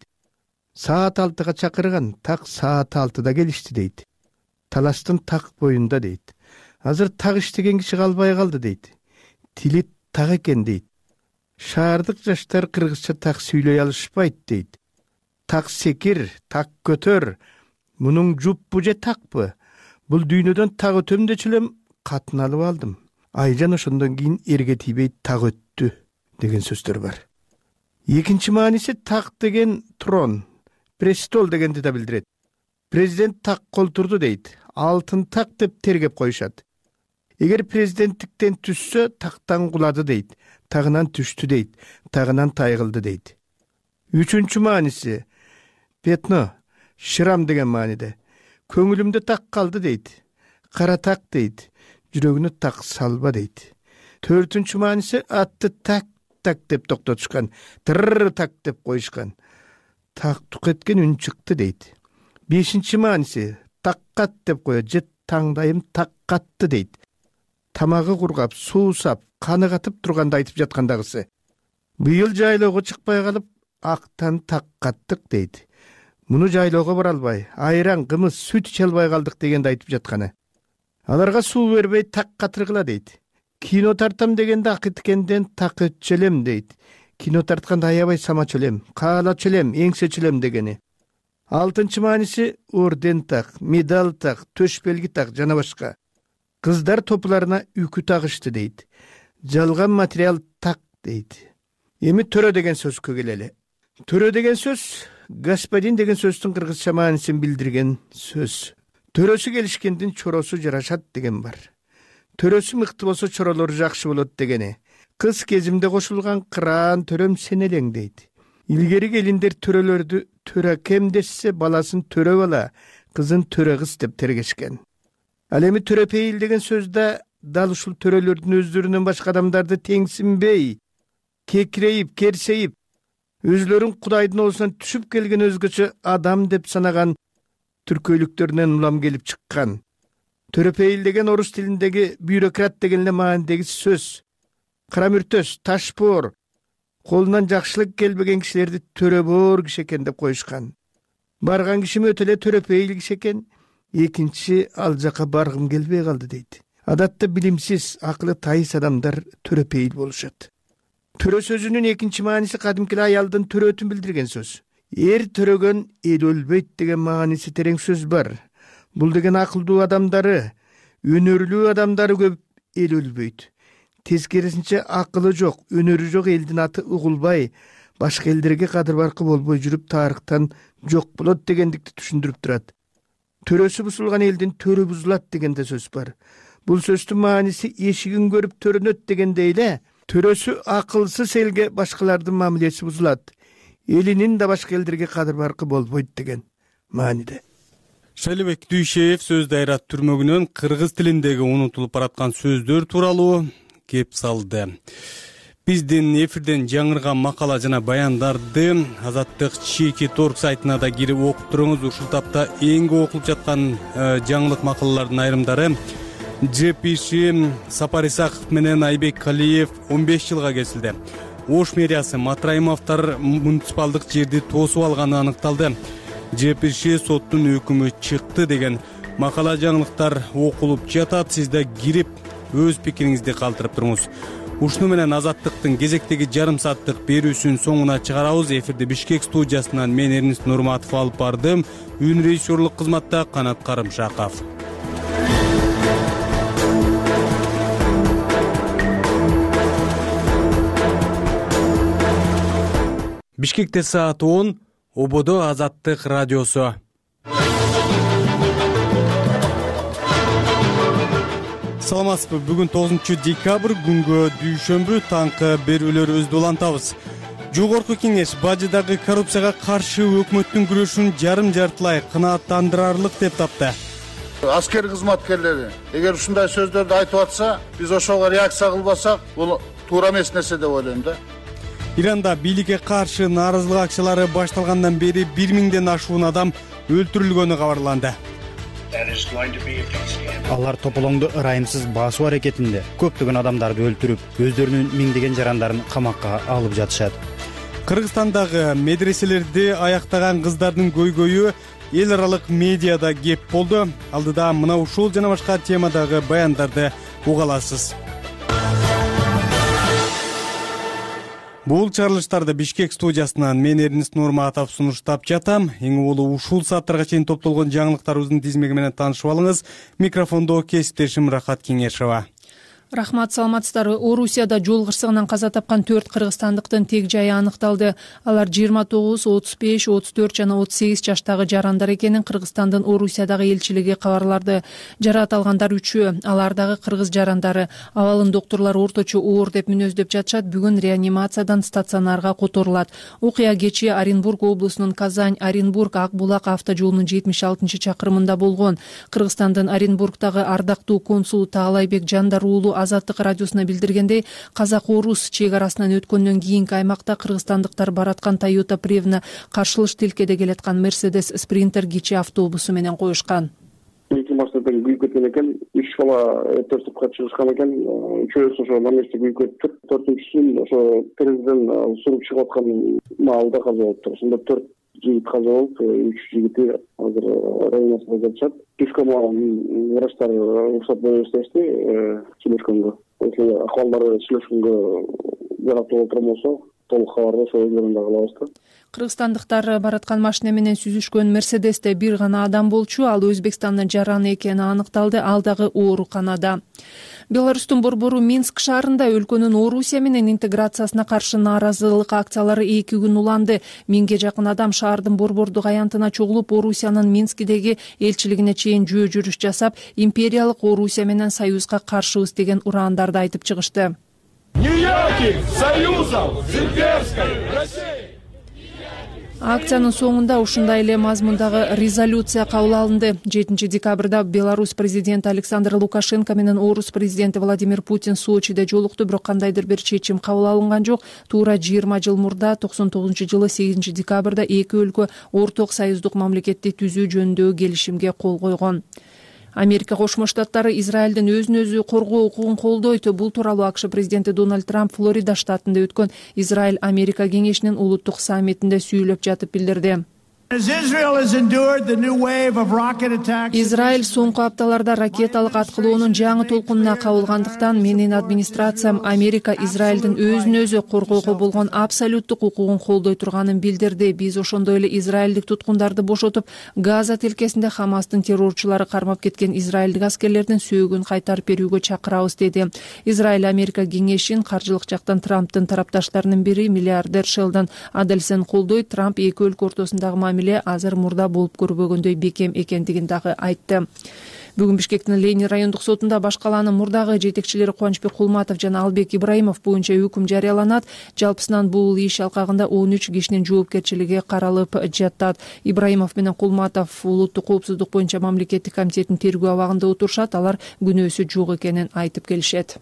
Speaker 12: Саат 6-га чакырган, так саат 6-да келишти дейт. Талаштын так боюнда дейт. Азыр так иштеген киши калбай калды дейт. Тили так экен дейт. Шаардык жаштар кыргызча так сүйлөй алышпайт дейт. Так секир, так көтөр. Мунун жуппу же такпы? Бул дүйнөдөн так өтөм дечү элем катын алып алдым. Айжан ошондон кийин эрге тийбей так өттү деген сөздөр бар. Экинчи мааниси так деген трон, престол дегенди да билдирет. Президент так колтурду дейт. Алтын так деп тергеп коюшат. Эгер президенттиктен түшсө, тактан кулады дейт. Тагынан түштү дейт. Тагынан тайгылды дейт. Үчүнчү мааниси петно, шырам деген мааниде. Көңүлүмдө так калды дейт. Кара так дейт. Жүрөгүнө так салба дейт. Төртүнчү мааниси атты так деп токтотушкан. Тырр так деп коюшкан. Так тук эткен үн чыкты дейт. Бешинчи мааниси таккат деп коет же таңдайым так катты дейт. Тамагы кургап, суусап, каны катып турганда айтып жаткандагысы. Быйыл жайлоого чыкпай калып, актан так каттык дейт. Муну жайлоого бара албай, айран, кымыз, сүт иче албай калдык дегенди айтып жатканы. Аларга суу бербей так катыргыла дейт. Кино тартам дегенде акыткенден так өтчөлөм дейт. Кино тартканда аябай самачөлөм, каалачөлөм, эңсечөлөм дегени. Алтынчы мааниси орден так, медаль так, төш белги так жана башка. Кыздар топуларына үкү тагышты дейт. Жалган материал так дейт. Эми төрө деген сөзгө келели. Төрө деген сөз господин деген сөздүн кыргызча маанисин билдирген сөз. Төрөсү келишкендин чоросу жарашат деген бар. Төрөсү мыкты болсо чоролору жакшы болот дегени. Кыз кезимде кошулган кыраан төрөм сен элең дейт. Илгери келиндер төрөлөрдү төрө кем десе баласын төрө бала, кызын төрө кыз деп тергешкен. Ал эми төрөпейил деген сөздө дал ушул төрөлөрдүн өздөрүнөн башка адамдарды теңсинбей, кекирейип, керсейип, өзлөрүн кудайдын оозунан түшүп келген өзгөчө адам деп санаган түркөйлүктөрүнөн улам келип чыккан. Төрөпейил деген орус тилиндеги бюрократ деген эле маанидеги сөз. Карамүртөс, ташбоор, колунан жакшылык келбеген кишилерди төрөбоор киши экен деп коюшкан. Барган кишим өтө эле төрөпейил киши экен, экинчи ал жака баргым келбей калды дейт. Адатта билимсиз, акылы тайыс адамдар төрөпейил болушат. Төрө сөзүнүн экинчи мааниси кадимки аялдын төрөтүн билдирген сөз. Эр төрөгөн эл өлбөйт деген мааниси терең сөз бар. Бул деген акылдуу адамдары, өнөрлүү адамдары көп эл өлбөйт. Тескерисинче акылы жок, өнөрү жок элдин аты угулбай, башка элдерге кадыр баркы болбой жүрүп тарыхтан жок болот дегендикти түшүндүрүп турат. Төрөсү бузулган элдин төрө бузулат дегенде сөз бар. Бул сөздүн мааниси эшигин көрүп төрөнөт дегендей эле, төрөсү акылсыз элге башкалардын мамилеси бузулат. Элинин да башка элдерге кадыр баркы болбойт деген мааниде.
Speaker 1: Шайлебек Дүйшеев сөз дайрат түрмөгүнөн кыргыз тилиндеги унутулуп бараткан сөздөр тууралуу кеп салды. Биздин эфирден жаңырган макала жана баяндарды Азаттык Чеки.org сайтына да кирип окуп туруңуз. Ушул тапта эң көп окулуп жаткан жаңылык макалалардын айрымдары: ЖПШ Сапар Исаков менен Айбек Калиев 15 жылга кесилди. Ош мэриясы Матраимовдор муниципалдык жерди тосуп алганы аныкталды. ЖПШ соттун өкүмү чыкты деген макала жаңылыктар окулуп жатат. Сиз да кирип өз пикириңизди калтырып туруңуз. Ушуну менен Азаттыктын кезектеги жарым сааттык берүүсүн соңуна чыгарабыз. Эфирди Бишкек студиясынан мен Эрнис Нурматов алып бардым. Үн режиссерлук кызматта Канат Карымшаков. Бишкекте саат 10, ободо Азаттык радиосу. Саламатсызбы? Бүгүн 9 декабрь, күнгө дүйшөмбү, таңкы берүүлөр өздү улантабыз. Жогорку кеңеш бажыдагы коррупцияга каршы өкмөттүн күрөшүн жарым-жартылай кынааттандырарлык деп тапты.
Speaker 13: Аскер кызматкерлери эгер ушундай сөздөрдү айтып атса, биз ошого реакция кылбасак, бул туура эмес нерсе деп ойлойм да.
Speaker 1: Иранда бийликке каршы нааразылык акциялары башталгандан бери 1000ден ашуун адам өлтүрүлгөнү кабарланды.
Speaker 14: Алар тополоңду ырайымсыз басуу аракетинде көптөгөн адамдарды өлтүрүп, өздөрүнүн миңдеген жарандарын камакка алып жатышат.
Speaker 1: Кыргызстандагы медреселерди аяктаган кыздардын көйгөйү эл аралык медиада кеп болду. Алдыда мына ушул жана башка темадагы баяндарды уга аласыз. Бул чыгарылыштарды Бишкек студиясынан мен Эрнис Нурматов сунуштап жатам. Эң улуу ушул сааттарга чейин топтолгон жаңылыктарыбыздын тизмеги менен таанышып алыңыз. Микрофондо кесиптешим Рахат Кеңешова.
Speaker 4: Рахмат, саламатсыздарбы? Орусияда жол кырсыгынан каза тапкан 4 кыргызстандыктын тег жайы аныкталды. Алар 29, 35, 34 жана 38 жаштагы жарандар экенин Кыргызстандын Орусиядагы элчилиги кабарлады. Жараат алгандар 3-өө, алардагы кыргыз жарандары. Абалын доктурлар орточо оор деп мүнөздөп жатышат. Бүгүн реанимациядан стационарга которулат. Окуя кечээ Оренбург облусунун Казань-Оренбург Акбулак автожолунун 76-чакырымында болгон. Кыргызстандын Оренбургдагы ардактуу консулу Таалайбек Жандар уулу Азаттык радиосуна билдиргендей, казак-орус чек арасынан өткөндөн кийинки аймакта кыргызстандыктар бараткан Toyota Prevna каршылыш тилкеде келаткан Mercedes Sprinter кичи автобусу менен коюшкан.
Speaker 5: Эки машинадан күйүп кеткен экен, 3 бала төртөпкө чыгышкан экен, үчөөсү ошо на месте күйүп кетип, төртүнчүсүн ошо терезеден суруп чыгып аткан маалда каза болуптур. Ошондо 4 жигит каза болуп, 3 жигити азыр реанимацияда жатышат. Түшкөн врачтар уруксат беришти сүйлөшкөнгө. Ошо акыбалдары сүйлөшкөнгө жараптуу отурган болсо, толук кабарды ошо өздөрүндө кылабыз да.
Speaker 4: Кыргызстандыктар бараткан машина менен сүзүшкөн Мерседесте бир гана адам болчу, ал Өзбекстандын жараны экени аныкталды, ал дагы ооруканада. Беларустун борбору Минск шаарында өлкөнүн Орусия менен интеграциясына каршы нааразылык акциялары 2 күн уланды. 1000ге жакын адам шаардын борбордук аянтына чогулуп, Орусиянын Минскидеги элчилигине чейин жөө жүрүш жасап, империялык Орусия менен союзга каршыбыз деген ураандарды айтып чыгышты.
Speaker 15: Никаких союзов с имперской Россией!
Speaker 4: Акциянын соңунда ушундай эле мазмундагы резолюция кабыл алынды. 7 декабрда Беларусь президенти Александр Лукашенко менен Орус президенти Владимир Путин Сочиде жолукту, бирок кандайдыр бир чечим кабыл алынган жок. Туура 20 жыл мурда 99-жылы 8 декабрда эки өлкө орток союздук мамлекетти түзүү жөнүндөгү келишимге кол койгон. Америка Кошмо Штаттары Израилдин өзүн өзү коргоо укугун колдойт. Бул тууралуу АКШ президенти Дональд Трамп Флорида штатында өткөн Израиль-Америка кеңешинин улуттук саммитинде сүйлөп жатып билдирди. Израиль соңку апталарда ракеталык аткылоонун жаңы толкунуна кабылгандыктан менин администрациям Америка Израилдин өзүн өзү коргоого болгон абсолюттук укугун колдой турганын билдирди. Биз ошондой эле израилдик туткундарды бошотуп, Газа тилкесинде Хамастын террорчулары кармап кеткен израилдик аскерлердин сөөгүн кайтарып берүүгө чакырабыз, деди. Израиль-Америка кеңешин каржылык жактан Трамптын тарапташтарынын бири миллиардер Шелдон Адельсен колдойт. Трамп эки өлкө ортосундагы азыр мурда болуп көрбөгөндөй бекем экендигин дагы айтты. Бүгүн Бишкектин Ленин райондук сотунда баш калаанын мурдагы жетекчилери Кубанычбек Кулматов жана Албек Ибраимов боюнча өкүм жарыяланат. Жалпысынан бул иш алкагында 13 кишинин жоопкерчилиги каралып жатат. Ибраимов менен Кулматов улуттук коопсуздук боюнча мамлекеттик комитеттин тергөө абагында отурушат. Алар күнөөсү жок экенин айтып келишет.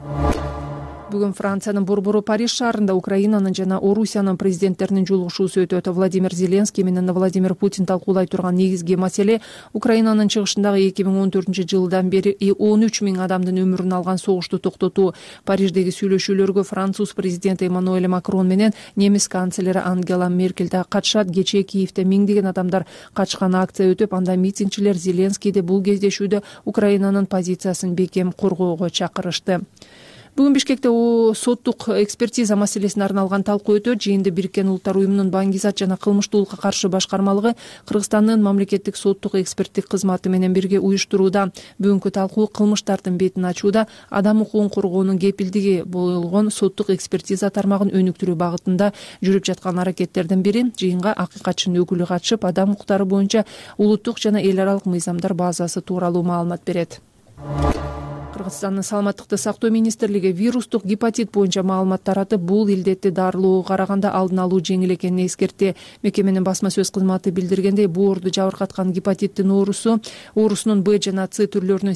Speaker 4: Бүгүн Франциянын борбору Париж шаарында Украинанын жана Орусиянын президенттеринин жолугушуусу өтөт. Владимир Зеленский менен Владимир Путин талкуулай турган негизги маселе Украинанын чыгышындагы 2014-жылдан бери 13 000 адамдын өмүрүн алган согушту токтотуу. Париждеги сүйлөшүүлөргө француз президенти Эммануэль Макрон менен немис канцлери Ангела Меркель да катышат. Кечээ Киевде миңдеген адамдар катышкан акция өтүп, анда митингчилер Зеленскийди бул кездешүүдө Украинанын позициясын бекем коргоого чакырышты. Бүгүн Бишкекте соттук экспертиза маселесине арналган талкуу өтөт. Жыйынды Бириккен Улуттар уюмунун Баңгизат жана кылмыштуулукка каршы башкармалыгы Кыргызстандын мамлекеттик соттук эксперттик кызматы менен бирге уюштурууда. Бүгүнкү талкуу кылмыштардын бетин ачууда, адам укугун коргоонун кепилдиги болгон соттук экспертиза тармагын өнүктүрүү багытында жүрүп жаткан аракеттердин бири. Жыйынга акыйкатчынын өкүлү катышып, адам укуктары боюнча улуттук жана эл аралык мыйзамдар базасы тууралуу маалымат берет. Кыргызстандын саламаттыкты сактоо министрлиги вирустук гепатит боюнча маалымат таратып, бул илдетти дарылоого караганда алдын алуу жеңил экенин эскертти. Мекеменин басма сөз кызматы билдиргендей, боорду жабыркаткан гепатиттин оорусунун Б жана С түрлөрүнүн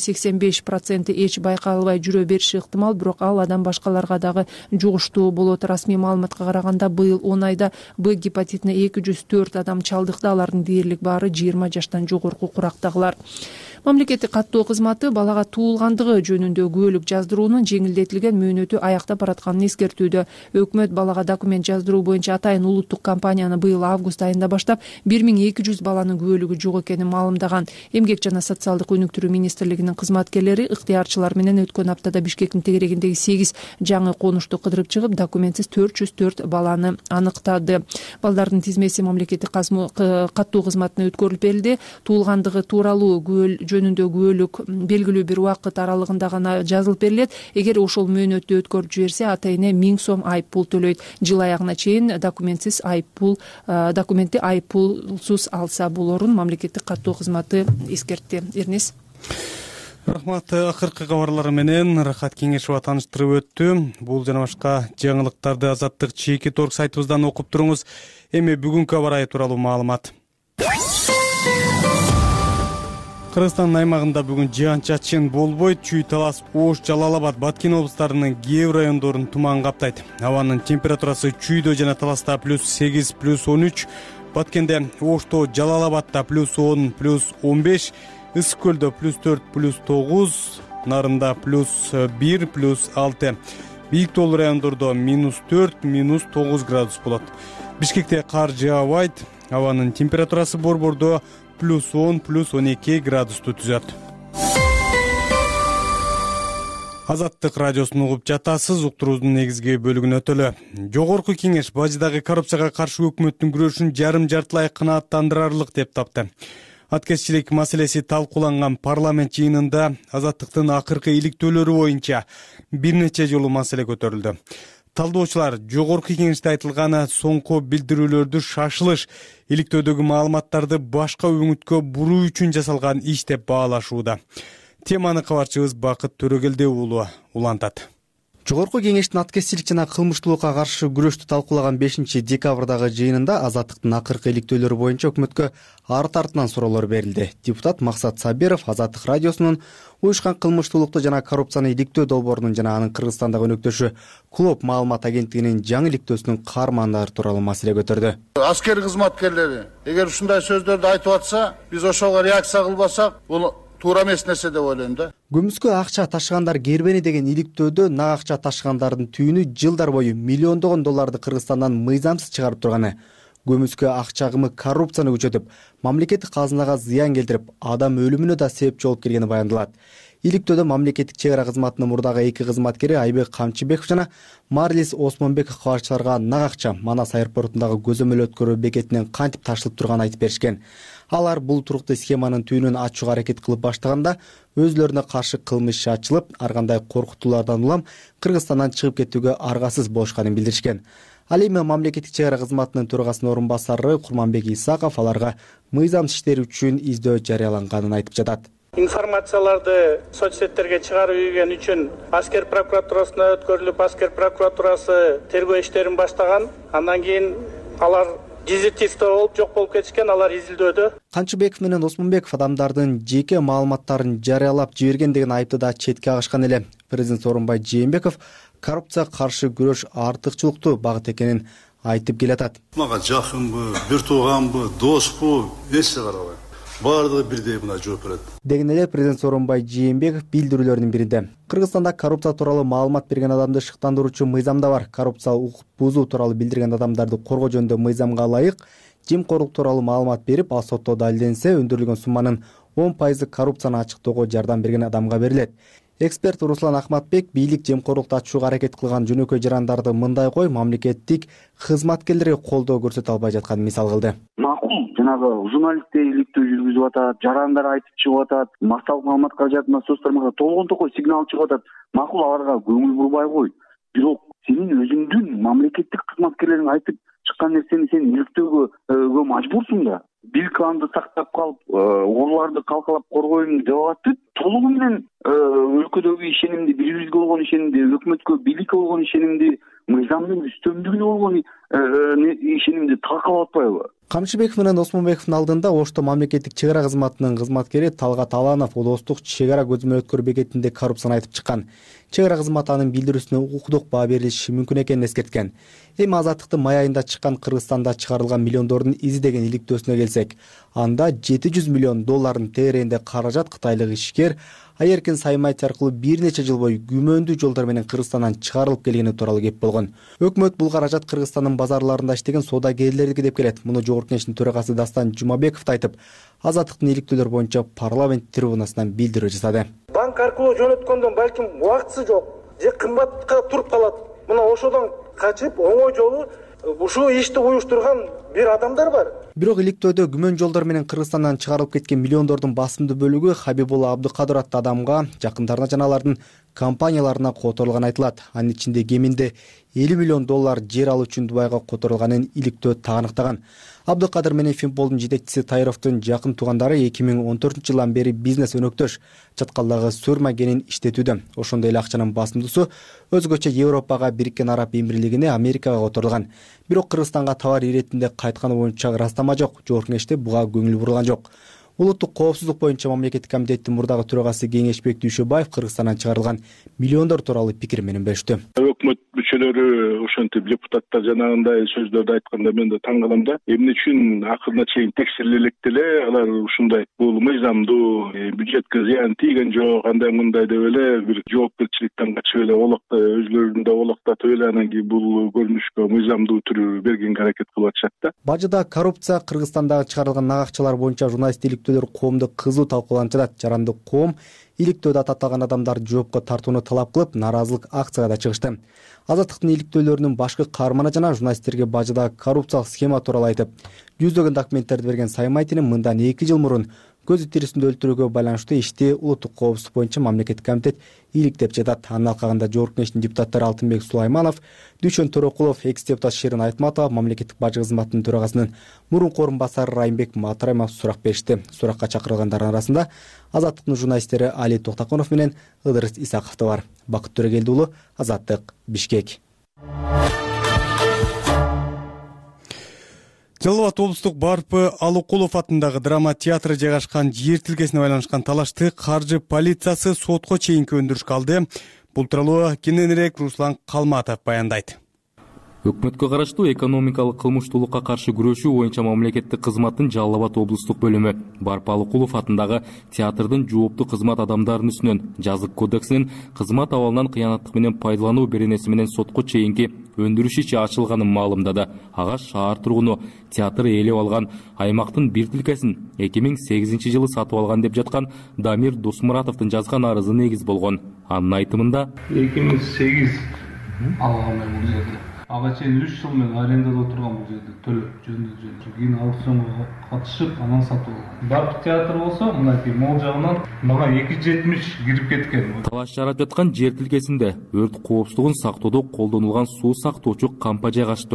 Speaker 4: 85% эч байкалбай жүрө бериши ыктымал, бирок ал адам башкаларга дагы жугуштуу болот. Расмий маалыматка караганда, быйыл 10 айда Б гепатитине 204 адам чалдыкты. Алардын дээрлик баары 20 жаштан жогорку курактагылар. Мамлекеттик каттоо кызматы балага туулгандыгы жөнүндө күбөлүк жаздыруунун жеңилдетилген мөөнөтү аяктап баратканын эскертүүдө. Өкмөт балага документ жаздыруу боюнча атайын улуттук кампанияны быйыл август айында баштап 1200 баланын күбөлүгү жок экенин маалымдаган. Эмгек жана социалдык өнүктүрүү министрлигинин кызматкерлери ыктыярчылар менен өткөн аптада Бишкектин тегерегиндеги 8 жаңы конушту кыдырып чыгып, документсиз 404 баланы аныктады. Балдардын тизмеси мамлекеттик каттоо кызматына өткөрүлүп берилди. Туулгандыгы тууралуу жөнүндө күбөлүк белгилүү бир убакыт аралыгында гана жазылып берилет. Эгер ошол мөөнөттү өткөрүп жиберсе, ата эне 1000 сом айып пул төлөйт. Жыл аягына чейин документти айып пулсуз алса болорун мамлекеттик каттоо кызматы эскертти. Эрнис.
Speaker 1: Рахмат. Акыркы кабарлар менен Рахат Кеңешова тааныштырып өттү. Бул жана башка жаңылыктарды Азаттык чеки торг сайтыбыздан окуп туруңуз. Эми бүгүнкү аба ырайы тууралуу маалымат. Кыргызстандын аймагында бүгүн жаан-чачын болбойт. Чүй, Талас, Ош, Жалал Абад, Баткен облустарынын кээ бир райондорун туман каптайт. Абанын температурасы Чүйдө жана Таласта +8, +13, Баткенде, Ошто, Жалал Абадда +10, +15, Ысык көлдө +4, +9, Нарында +1, +6. Бийик тоолуу райондордо -4, -9 градус болот. Бишкекте кар жаабайт. Абанын температурасы борбордо +10, +12 градусту түзөт. Азаттык радиосун угуп жатасыз. Уктуруубуздун негизги бөлүгүнө өтөлө. Жогорку кеңеш бажыдагы коррупцияга каршы өкмөттүн күрөшүн жарым-жартылай канааттандырарлык деп тапты. Аткезчилик маселеси талкууланган парламент жыйынында Азаттыктын акыркы иликтөөлөрү боюнча бир нече жолу маселе көтөрүлдү. Талдоочулар жогорку кеңеште айтылган соңку билдирүүлөрдү шашылыш иликтөөдөгү маалыматтарды башка өңүткө буруу үчүн жасалган иш деп баалашууда. Теманы кабарчыбыз Бакыт Төрөгелди уулу улантат.
Speaker 16: Жогорку кеңештин аткезчилик жана кылмыштуулукка каршы күрөштү талкуулаган 5 декабрдагы жыйынында Азаттыктын акыркы иликтөөлөрү боюнча өкмөткө арты артынан суроолор берилди. Депутат Максат Сабиров Азаттык радиосунун уюшкан кылмыштуулукту жана коррупцияны иликтөө долбоорунун жана анын Кыргызстандагы өнөктөшү Клоп маалымат агенттигинин жаңы иликтөөсүнүн каармандары тууралуу маселе көтөрдү.
Speaker 13: Аскер кызматкерлери эгер ушундай сөздөрдү айтып атса, биз ошого реакция кылбасак, бул туура эмес нерсе деп ойлойм да.
Speaker 16: Көмүскө акча ташыгандар кербени деген иликтөөдө нак акча ташыгандардын түйүнү жылдар бою миллиондогон долларды Кыргызстандан мыйзамсыз чыгарып турганы. Көмүскө акча агымы коррупцияны күчөтүп, мамлекеттик казынага зыян келтирип, адам өлүмүнө да себепчи болуп келгени баяндалат. Иликтөөдө мамлекеттик чек ара кызматынын мурдагы 2 кызматкери Айбек Камчыбеков жана Марлис Осмонбеков кабарчыларга нак акча Манас аэропортундагы көзөмөл өткөрүү бекетинен кантип ташылып турганын айтып беришкен. Алар бул туруктуу схеманын түйүнүн ачууга аракет кылып баштаганда өзлөрүнө каршы кылмыш иш ачылып, ар кандай коркутуулардан улам Кыргызстандан чыгып кетүүгө аргасыз болушканын билдиришкен. Ал эми мамлекеттик чек ара кызматынын төрагасынын орун басары Курманбек Исаков аларга мыйзамсыз иштери үчүн издөө жарыяланганын айтып жатат.
Speaker 17: Информацияларды соцсеттерге чыгарып ийген үчүн аскер прокуратурасына өткөрүлүп, аскер прокуратурасы тергөө иштерин баштаган. Андан кийин алар дезертирство болуп жок болуп кетишкен, алар изилдөөдө.
Speaker 16: Канчыбеков менен Осмонбеков адамдардын жеке маалыматтарын жарыялап жиберген деген айыпты да четке кагышкан эле. Президент Сооронбай Жээнбеков коррупцияга каршы күрөш артыкчылыктуу багыт экенин айтып келатат.
Speaker 18: Мага жакынбы, бир тууганбы, доспу, эче карабайм. Баардыгы бирдей мына жооп берет
Speaker 16: деген эле президент Сооронбай Жээнбеков билдирүүлөрүнүн биринде. Кыргызстанда коррупция тууралуу маалымат берген адамды шыктандыруучу мыйзам да бар. Коррупция укук бузуу тууралуу билдирген адамдарды коргоо жөнүндө мыйзамга ылайык жемкорлук тууралуу маалымат берип, ал сотто далилденсе, өндүрүлгөн сумманын 10% коррупцияны ачыктоого жардам берген адамга берилет. Эксперт Руслан Ахматбек бийлик жемкорлукту ачууга аракет кылган жөнөкөй жарандарды мындай кой мамлекеттик кызматкерлерге колдоо көрсөтө албай жатканын мисал кылды.
Speaker 19: Макул, жанагы журналисттер иликтөө жүргүзүп атат, жарандар айтып чыгып атат, массалык маалымат каражатына соц тармагында толгон токой сигнал чыгып атат. Макул, аларга көңүл бурбай кой. Бирок сенин өзүңдүн мамлекеттик кызматкерлериң айтып чыккан нерсени сен иликтөөгө мажбурсуң да. Билканды сактап калып, орларды калкалап коргойм деп атып, толугу менен өлкөдөгү ишенимди, бирибизге болгон ишенимди, өкмөткө, бийликке болгон ишенимди, мыйзамдын үстөмдүгүнө болгон ишенимди талкалап атпайбы?
Speaker 16: Камшыбеков менен Осмонбековдун алдында Ошто мамлекеттик чек ара кызматынын кызматкери Талгат Аланов Улустук чек ара көзөмөл өткөрүү бекетинде коррупцияны айтып чыккан. Чек ара кызматы анын билдирүүсүнө укуктук баа берилиши мүмкүн экенин эскерткен. Эми Азаттыктын май айында чыккан Кыргызстанда чыгарылган миллиондордун изи деген иликтөөсүнө келсек, анда $700 миллион тээринде каражат кытайлык ишкер Айеркин Саймайт аркылуу бир нече жыл бою күмөндүү жолдор менен Кыргызстандан чыгарылып келгени тууралуу кеп болгон. Өкмөт бул каражат Кыргызстандын базарларында иштеген соодагерлерге деп келет. Муну Жогорку Кеңештин төрагасы Дастан Жумабеков айтып, Азаттыктын иликтөөлөр боюнча парламент трибунасынан билдирүү жасады.
Speaker 17: Банк аркылуу жөнөткөндөн балким убактысы жок, же кымбатка туруп калат. Мына ошодон качып оңой жолу ушул ишти уюштурган бир адамдар бар.
Speaker 16: Бирок иликтөөдө күмөн жолдор менен Кыргызстандан чыгарылып кеткен миллиондордун басымдуу бөлүгү Хабибулла Абдыкадыр аттуу адамга, жакындарына жана алардын компанияларына которулганы айтылат. Анын ичинде кеминде $50 миллион жер алуу үчүн Дубайга которулганын иликтөө тааныктаган. Абдыкадыр менен Финполдун жетекчиси Тайровдун жакын туугандары 2014-жылдан бери бизнес өнөктөш чаткалдагы Сөрма кенин иштетүүдө. Ошондой эле акчанын басымдуусу өзгөчө Европага, Бириккен Араб Эмирлигине, Америкага которулган. Бирок Кыргызстанга товар иретинде кайтканы боюнча ырастама жок. Жогорку Кеңеште буга көңүл бурулган жок. Улуттук коопсуздук боюнча мамлекеттик комитеттин мурдагы төрагасы Кеңешбек Дүйшөбаев Кыргызстандан чыгарылган миллиондор тууралуу пикир менен бөлүштү.
Speaker 20: Өкмөт мүчөлөрү ошентип депутаттар жанагындай сөздөрдү айтканда мен да таң калам да. Эмне үчүн акырына чейин текшерилек деле алар ушундай бул мыйзамдуу, бюджетке зыян тийген жок, андай мындай деп эле бир жоопкерчиликтен качып эле олокто өзлөрүн да олоктотуп эле анан кийин бул көрүнүшкө мыйзамдуу түрү бергенге аракет кылып атышат да.
Speaker 16: Бажыда коррупция Кыргызстандагы чыгарылган акчалар боюнча журналист иликтөөлөр коомдо кызуу талкууланып жатат. Жарандык коом иликтөөдө аталган адамдарды жоопко тартууну талап кылып, нааразылык акцияга да чыгышты. Азаттыктын иликтөөлөрүнүн башкы каарманы жана журналисттерге бажыдагы коррупциялык схема тууралуу айтып, жүздөгөн документтерди берген Саймайтинин мындан 2 жыл мурун көзү тирисинде өлтүрүүгө байланыштуу ишти улуттук коопсуздук боюнча мамлекеттик комитет иликтеп жатат. Анын алкагында Жогорку Кеңештин депутаттары Алтынбек Сулайманов, Дүйшөн Төрөкулов, экс-депутат Шерин Айтматова, мамлекеттик бажы кызматынын төрагасынын мурунку орун басары Райымбек Матараимов сурак беришти. Суракка чакырылгандардын арасында Азаттыктын журналисттери Али Токтакунов менен Ыдырыс Исаков да бар. Бакыт Төрөгелди уулу, Азаттык, Бишкек.
Speaker 1: Жалал Абад облустук Барпы Алыкулов атындагы драма театры жайгашкан жер тилкесине байланышкан талашты каржы полициясы сотко чейинки өндүрүшкө алды. Бул тууралуу кененирээк Руслан Калматов баяндайт.
Speaker 21: Өкмөткө караштуу экономикалык кылмыштуулукка каршы күрөшүү боюнча мамлекеттик кызматтын Жалал Абад облустук бөлүмү Барпы Алыкулов атындагы театрдын жооптуу кызмат адамдарынын үстүнөн жазык кодексинин кызмат абалынан кыянаттык менен пайдалануу беренеси менен сотко чейинки өндүрүш иши ачылганын маалымдады. Ага шаар тургуну театр ээлеп алган аймактын бир тилкесин 2008-жылы сатып алган деп жаткан Дамир Досмуратовдун жазган арызы негиз болгон. Анын айтымында
Speaker 22: 2008 алган бул жерде. Ага чейин 3 жыл мен арендада отурган бул жерде төлөп жөндө. Кийин аукционго катышып, анан сатып алган. Барпы театр болсо, мынакей мол жагынан мага 270 кирип кеткен.
Speaker 21: Талаш жарап жаткан жер тилкесинде өрт коопсуздугун сактоодо колдонулган суу сактоочу кампа жайгашып турат.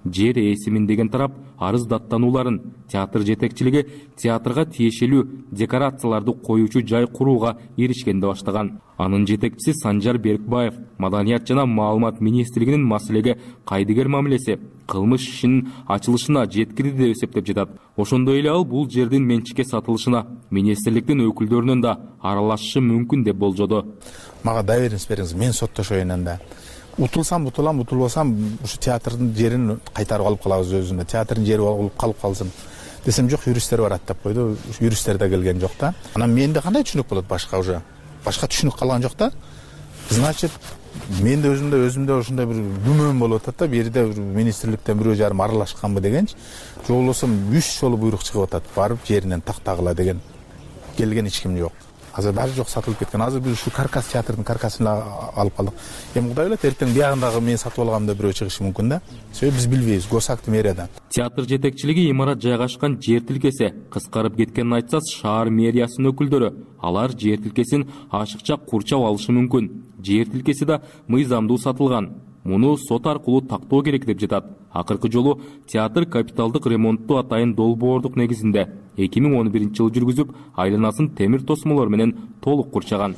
Speaker 21: жер ээсимин деген тарап арыз даттанууларын, театр жетекчилиги театрга тиешелүү декорацияларды коюучу жай курууга эришкенди баштаган. Анын жетекчиси Санжар Беркбаев Маданият жана маалымат министрлигинин маселеге кайдыгер мамилеси кылмыш ишинин ачылышына жеткирди деп эсептеп жатат. Ошондой эле ал бул жердин менчикке сатылышына министрликтин өкүлдөрүнүн да аралашышы мүмкүн деп болжоду.
Speaker 2: Мага доверенность бериңиз, мен соттошоюн анда. Утулсам утулам, утулбасам ушу театрдын жерин кайтарып алып калабыз өзүнө. Театрдын жери болуп калып калсын. Десем жок, юристтер бар аттап койду. Юристтер да келген жок да. Анан менде кандай түшүнүк болот башка уже? Башка түшүнүк калган жок да. Значит, менде өзүмдө ушундай бир күмөн болуп атат да. Бир жерде министрликтен бирөө жарым аралашканбы дегенчи. Жок болсо 3 жолу буйрук чыгып атат. Барып жеринен тактагыла деген. Келген эч ким жок. Азыр даже жок, сатылып кеткен. Азыр биз ушу каркас театрдын каркасын алып калдык. Эми Кудай билет, эртең биягындагы мен сатып алгам деп бирөө чыгышы мүмкүн да. Себеби биз билбейбиз, госакт мэрияда.
Speaker 21: Театр жетекчилиги имарат жайгашкан жер тилкеси кыскарып кеткенин айтса, шаар мэриясынын өкүлдөрү алар жер тилкесин ашыкча курчап алышы мүмкүн. Жер тилкеси да мыйзамдуу сатылган. Муну сот аркылуу тактоо керек деп жатат. Акыркы жолу театр капиталдык ремонтту атайын долбоордук негизинде 2011-жылы жүргүзүп, айланасын темир тосмолор менен толук курчаган.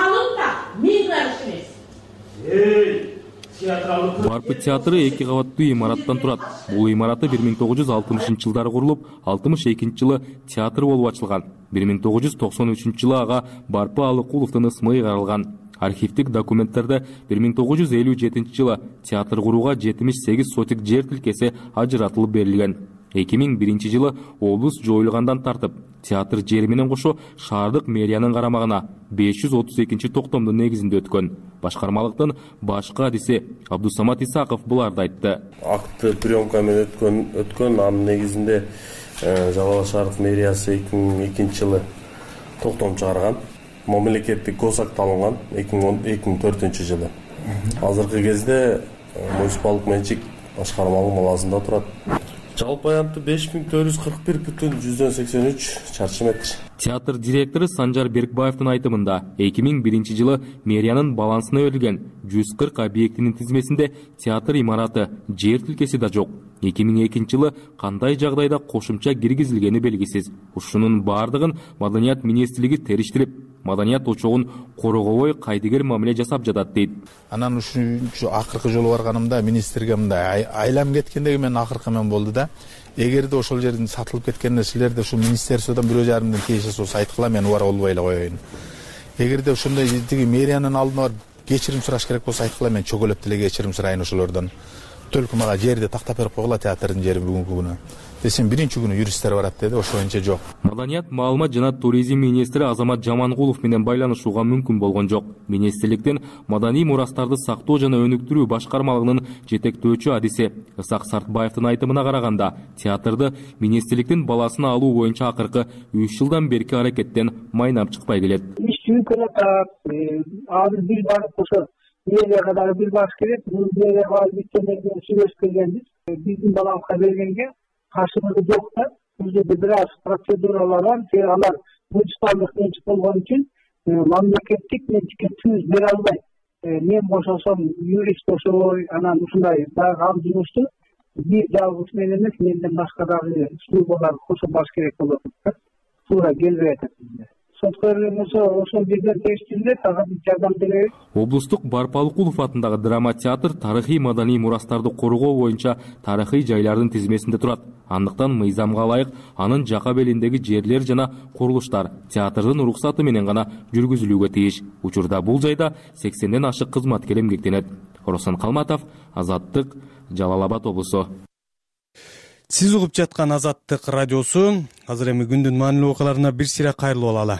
Speaker 21: Барпы театры 2 кабаттуу имараттан турат. Бул имараты 1960-жылдары курулуп, 62-жылы театр болуп ачылган. 1993-жылы ага Барпы Алыкуловдун ысмы ыйгарылган. Архивдик документтерде 1957-жылы театр курууга 78 сотик жер тилкеси ажыратылып берилген. 2001-жылы облус жоюлгандан тартып, театр жери менен кошо шаардык мэриянын карамагына 532 токтомдун негизинде өткөн. Башкармалыктын башкы адиси Абдусамат Исаков буларды айтты.
Speaker 7: Акты приемка менен өткөн, анын негизинде Жалал Абад шаардык мэриясы 2002-жылы токтом чыгарган. Мамлекеттик госакт алынган 2004-жылы. Азыркы кезде муниципалдык менчик башкармалык малазында турат. Жалпы аянты 5441,183 чарчы метр.
Speaker 21: Театр директору Санжар Беркбаевдин айтымында 2001-жылы мэриянын балансына берилген 140 объектинин тизмесинде театр имараты, жер тилкеси да жок. 2002-жылы кандай жагдайда кошумча киргизилгени белгисиз. Ушунун бардыгын Маданият министрлиги териштирип, маданият очогун коргобой кайдыгер мамиле жасап жатат дейт.
Speaker 2: Анан ушунчу акыркы жолу барганымда министрге мындай айлам кеткендеги мен акыркы мен болду да. Эгерде ошол жердин сатылып кеткен нерселерди ушу министерстводон бирөө жарымдан тиешеси болсо айткыла, мен убара болбой эле коеюн. Эгерде ошондой тиги мэриянын алдына барып кечирим сураш керек болсо айткыла, мен чөгөлөп деле кечирим сурайын ошолордон. Только мага жерди тактап берип койгула, театрдын жери бүгүнкү күнү. Десем биринчи күнү юристтер барат деди, ошо боюнча жок.
Speaker 21: Маданият, маалымат жана туризм министри Азамат Жамангулов менен байланышууга мүмкүн болгон жок. Министрликтин маданий мурастарды сактоо жана өнүктүрүү башкармалыгынын жетектөөчү адиси Ысак Сартбаевдин айтымына караганда, театрды министрликтин баласына алуу боюнча акыркы 3 жылдан берки аракеттен майнап чыкпай келет.
Speaker 23: Иш жүрүп атат. Азыр бир барып ошо мэрияга кадar бир баш керек. Бул мэрияга биткендерден сүйлөшүп келгенбиз. Биздин баламызга бергенге каршылыгы жок да. Бул жерде бир аз процедуралар бар. Алар муниципалдык менчик болгон үчүн мамлекеттик менчикке түз бере албайт. Мен бошосом юрист ошобой, анан ушундай дагы ал жумушту бир жалгыз мен эмес, менден башка дагы службалар кошо баш керек болот. Туура келбей атат бизде. Ошол жерден териштирилет, ага жардам беребиз.
Speaker 21: Облустук Барпы Алыкулов атындагы драма театр тарыхый маданий мурастарды коргоо боюнча тарыхый жайлардын тизмесинде турат. Андыктан мыйзамга ылайык анын жака белиндеги жерлер жана курулуштар театрдын уруксаты менен гана жүргүзүлүүгө тийиш. Учурда бул жайда 80ден ашык кызматкер эмгектенет. Оросон Калматов, Азаттык, Жалал Абад облусу.
Speaker 1: Сиз угуп жаткан Азаттык радиосу. Азыр эми күндүн маанилүү окуяларына бир сире кайрылып алалы.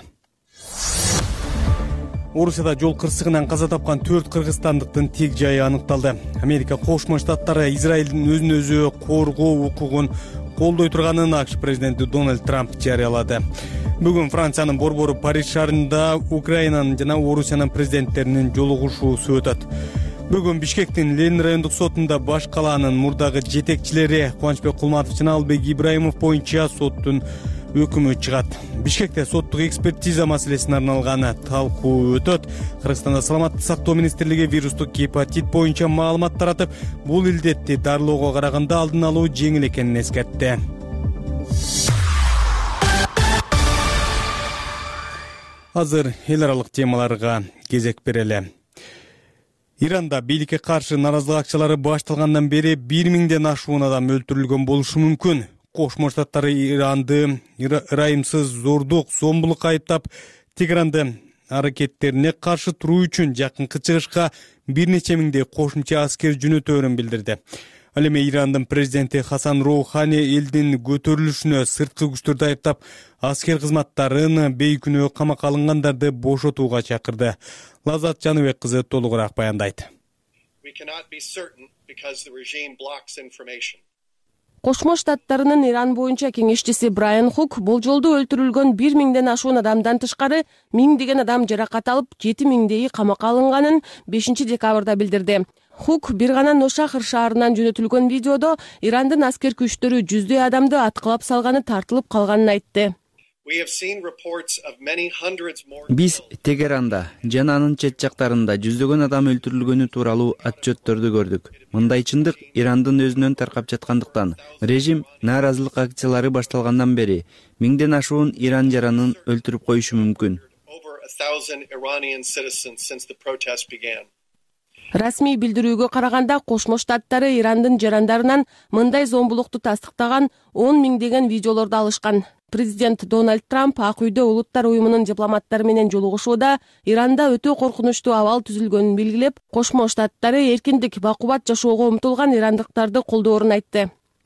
Speaker 1: Орусияда жол кырсыгынан каза тапкан 4 кыргызстандыктын тек жайы аныкталды. Америка Кошмо Штаттары Израилдин өзүн өзү коргоо укугун колдой турганын АКШ президенти Дональд Трамп жарыялады. Бүгүн Франциянын борбору Париж шаарында Украинанын жана Орусиянын президенттеринин жолугушуусу өтөт. Бүгүн Бишкектин Ленин райондук сотунда баш калаанын мурдагы жетекчилери Кубанычбек Кулматов жана Албек Ибраимов боюнча соттун өкүмү чыгат. Бишкекте соттук экспертиза маселесине арналган талкуу өтөт. Кыргызстанда саламаттык сактоо министрлиги вирустук гепатит боюнча маалымат таратып, бул илдетти дарылоого караганда алдын алуу жеңил экенин эскертти. Азыр эл аралык темаларга кезек берели. Иранда бийликке каршы наразылык акчалары башталгандан бери 1000ден ашуун адам өлтүрүлгөн болушу мүмкүн. Кошмо Штаттар Иранды ырайымсыз зордук, зомбулукка айыптап, Тегеранды аракеттерине каршы туруу үчүн жакынкы чыгышка бир нече миңдей кошумча аскер жөнөтөөрүн билдирди. Ал эми Ирандын президенти Хасан Роухани элдин көтөрүлүшүнө сырткы күчтөрдү айыптап, аскер кызматтарын бейкүнөө камакка алынгандарды бошотууга чакырды. Лазат Жаныбек кызы толугураак баяндайт.
Speaker 6: Кошмо Штаттарынын Иран боюнча кеңешчиси Брайан Хук бул жолду өлтүрүлгөн 1000ден ашуун адамдан тышкары 1000 адам жаракат алып, 7000 камакка алынганын 5-декабрда билдирди. Хук бир гана Ношахр шаарынан жөнөтүлгөн видеодо Ирандын аскер күчтөрү жүздөй адамды аткылап салганы тартылып калганын айтты.
Speaker 8: Биз Тегеранда жана анын чет жактарында жүздөгөн адам өлтүрүлгөнү тууралуу отчеттөрдү көрдүк. Мындай чындык Ирандын өзүнөн таркап жаткандыктан, режим нааразылык акциялары башталгандан бери 1000ден ашуун Иран жаранын өлтүрүп коюшу мүмкүн.
Speaker 6: Расмий билдирүүгө караганда, Кошмо Штаттары Ирандын жарандарынан мындай зомбулукту тастыктаган 10 000 видеолорду алышкан. Президент Дональд Трамп Ак үйдө Улуттар уюмунун дипломаттары менен жолугушууда Иранда өтө коркунучтуу абал түзүлгөнүн белгилеп, Кошмо Штаттары эркиндик, бакубат жашоого умтулган ирандыктарды колдоорун айтты.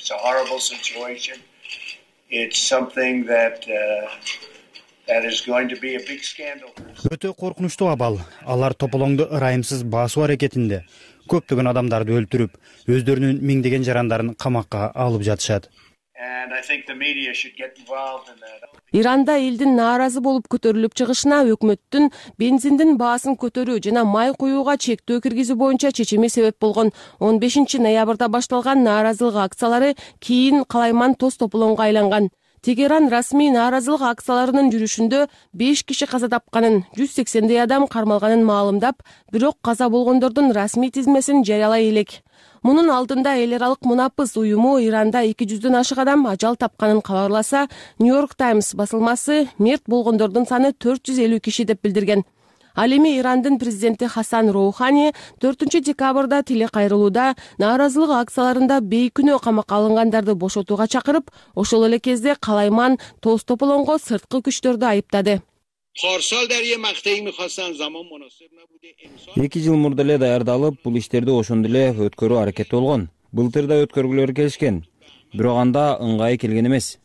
Speaker 14: Өтө коркунучтуу абал. Алар тополоңду ырайымсыз басуу аракетинде көптөгөн адамдарды өлтүрүп, өздөрүнүн миңдеген жарандарын камакка алып жатышат.
Speaker 6: Иранда элдин нааразы болуп көтөрүлүп чыгышына өкмөттүн бензиндин баасын көтөрүү жана май куюуга чектөө киргизүү боюнча чечими себеп болгон. 15-ноябрда башталган нааразылык акциялары кийин калайман тоз тополоңго айланган. Тегеран расмий нааразылык акцияларынын жүрүшүндө 5 киши каза тапканын, 180 адам кармалганын маалымдап, бирок каза болгондордун расмий тизмесин жарыялай элек. Мунун алдында эл аралык мунапыс уюму Иранда 200дөн ашык адам ажал тапканын кабарласа, Нью-Йорк Таймс басылмасы мерт болгондордун саны 450 киши деп билдирген. Ал эми Ирандын президенти Хасан Роухани 4-декабрда телекайрылууда нааразылык акцияларында бейкүнөө камакка алынгандарды бошотууга чакырып, ошол эле кезде калайман тоз тополоңго сырткы күчтөрдү айыптады.
Speaker 10: 2 жыл мурда эле даярдалып, бул иштерди ошондо эле өткөрүү аракети болгон. Былтыр да өткөргүлөрү келишкен. Бирок анда ыңгай келген эмес.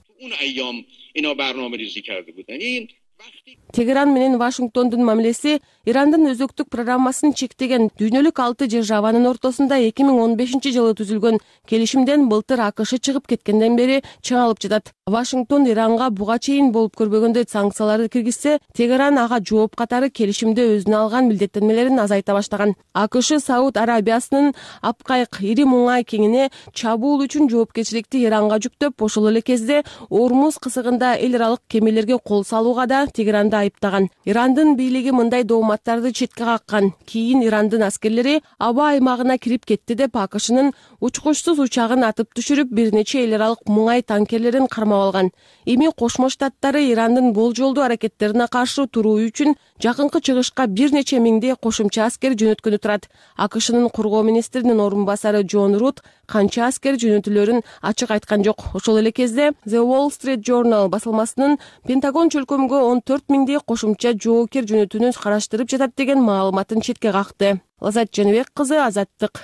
Speaker 6: Тегеран менен Вашингтондун мамилеси Ирандын өзөктүк программасын чектеген дүйнөлүк 6 державанын ортосунда 2015-жылы түзүлгөн келишимден былтыр АКШ чыгып кеткенден бери чыңалып жатат. Вашингтон Иранга буга чейин болуп көрбөгөндөй санкцияларды киргизсе, Тегеран ага жооп катары келишимде өзүнө алган милдеттенмелерин азайта баштаган. АКШ Сауд Арабиясынын Апкайык ири муңай кеңине чабуул үчүн жоопкерчиликти Иранга жүктөп, ошол эле кезде Ормуз кысыгында эл аралык кемелерге кол салууга да Тегеранды айыптаган. Ирандын бийлиги мындай дооматтарды четке каккан. Кийин Ирандын аскерлери аба аймагына кирип кетти деп АКШнын учкучсуз учагын атып түшүрүп, бир нече эл аралык муңай танкерлерин кармап алган. Эми Кошмо Штаттары Ирандын болжолдуу аракеттерине каршы туруу үчүн жакынкы чыгышка бир нече миңдей кошумча аскер жөнөткөнү турат. АКШнын коргоо министринин орун басары Джон Рут канча аскер жөнөтүлөрүн ачык айткан жок. Ошол эле кезде The Wall Street Journal басылмасынын Пентагон чөлкөмгө 14 миңдей кошумча жоокер жөнөтүүнү караштырып жатат деген маалыматын четке какты. Лазат Жаныбек кызы, Азаттык.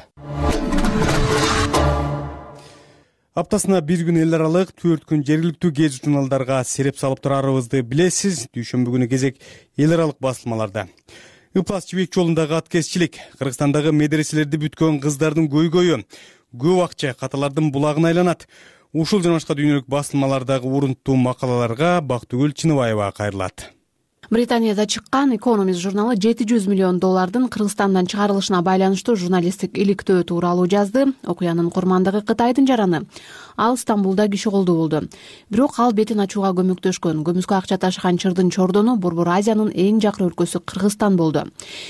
Speaker 1: Аптасына бир күн эл аралык, 4 күн жергиликтүү гезит журналдарга сереп салып турарыбызды билесиз. Дүйшөмбү күнү кезек эл аралык басылмаларда. Ыплас жибек жолундагы аткезчилик, Кыргызстандагы медреселерди бүткөн кыздардын көйгөйү, көп акча каталардын булагына айланат. Ушул жана башка дүйнөлүк басылмалардагы урунттуу макалаларга Бактыгүл Чыныбаева кайрылат.
Speaker 3: Британияда чыккан Economist журналы $700 миллион Кыргызстандан чыгарылышына байланыштуу журналисттик иликтөө тууралуу жазды. Окуянын курмандыгы Кытайдын жараны. Ал Стамбулда киши колдуу болду. Бирок ал бетин ачууга көмөктөшкөн. Көмүскө акча ташыган чырдын чордону Борбор Азиянын эң жакын өлкөсү Кыргызстан болду.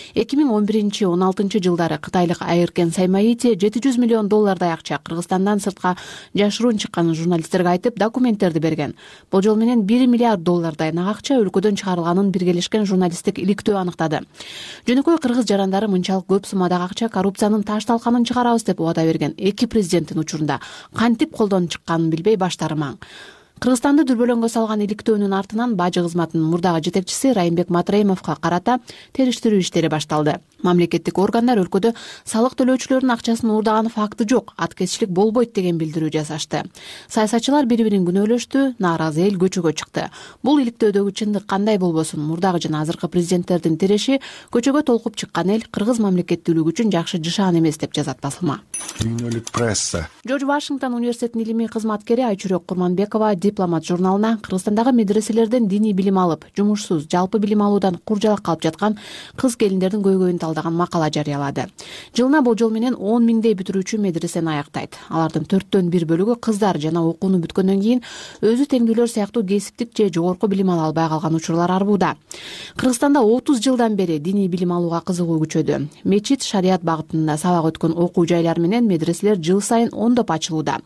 Speaker 3: 2011-16 жылдары кытайлык Айыркен Саймаити $700 миллион акча Кыргызстандан сыртка жашыруун чыкканын журналисттерге айтып, документтерди берген. Бул жол менен $1 миллиард акча өлкөдөн чыгарылганын биргелешкен журналисттик иликтөө аныктады. Жөнөкөй кыргыз жарандары мынчалык көп суммадагы акча коррупциянын таш талканын чыгарабыз деп убада берген. Эки президенттин учурунда кантип колдонуп чыкканын билбей баштары маң. Кыргызстанды дүрбөлөңгө салган иликтөөнүн артынан бажы кызматынын мурдагы жетекчиси Райымбек Матраимовго карата териштирүү иштери башталды. Мамлекеттик органдар өлкөдө салык төлөөчүлөрдүн акчасын уурдаган факты жок, аткезчилик болбойт деген билдирүү жасашты. Саясатчылар бири-бирин күнөөлөштү, нааразы эл көчөгө чыкты. Бул иликтөөдөгү чындык кандай болбосун, мурдагы жана азыркы президенттердин тиреши көчөгө толкуп чыккан эл кыргыз мамлекеттүүлүгү үчүн жакшы жышаан эмес деп жазат басылма.
Speaker 9: Дүйнөлүк пресса.
Speaker 3: Жорж Вашингтон университетинин илимий кызматкери Айчүрөк Курманбекова Дипломат журналына Кыргызстандагы медреселерден диний билим алып, жумушсуз, жалпы билим алуудан куржалак калып жаткан кыз келиндердин көйгөйүн талдаган макала жарыялады. Жылына болжол менен 10 миңдей бүтүрүүчү медресени аяктайт. Алардын 4/4 бөлүгү кыздар жана окууну бүткөндөн кийин өзү теңдүүлөр сыяктуу кесиптик же жогорку билим ала албай калган учурлар арбууда. Кыргызстанда 30 жылдан бери диний билим алууга кызыгуу күчөдү. Мечит, шарият багытында сабак өткөн окуу жайлар менен медреселер жыл сайын ондоп ачылууда.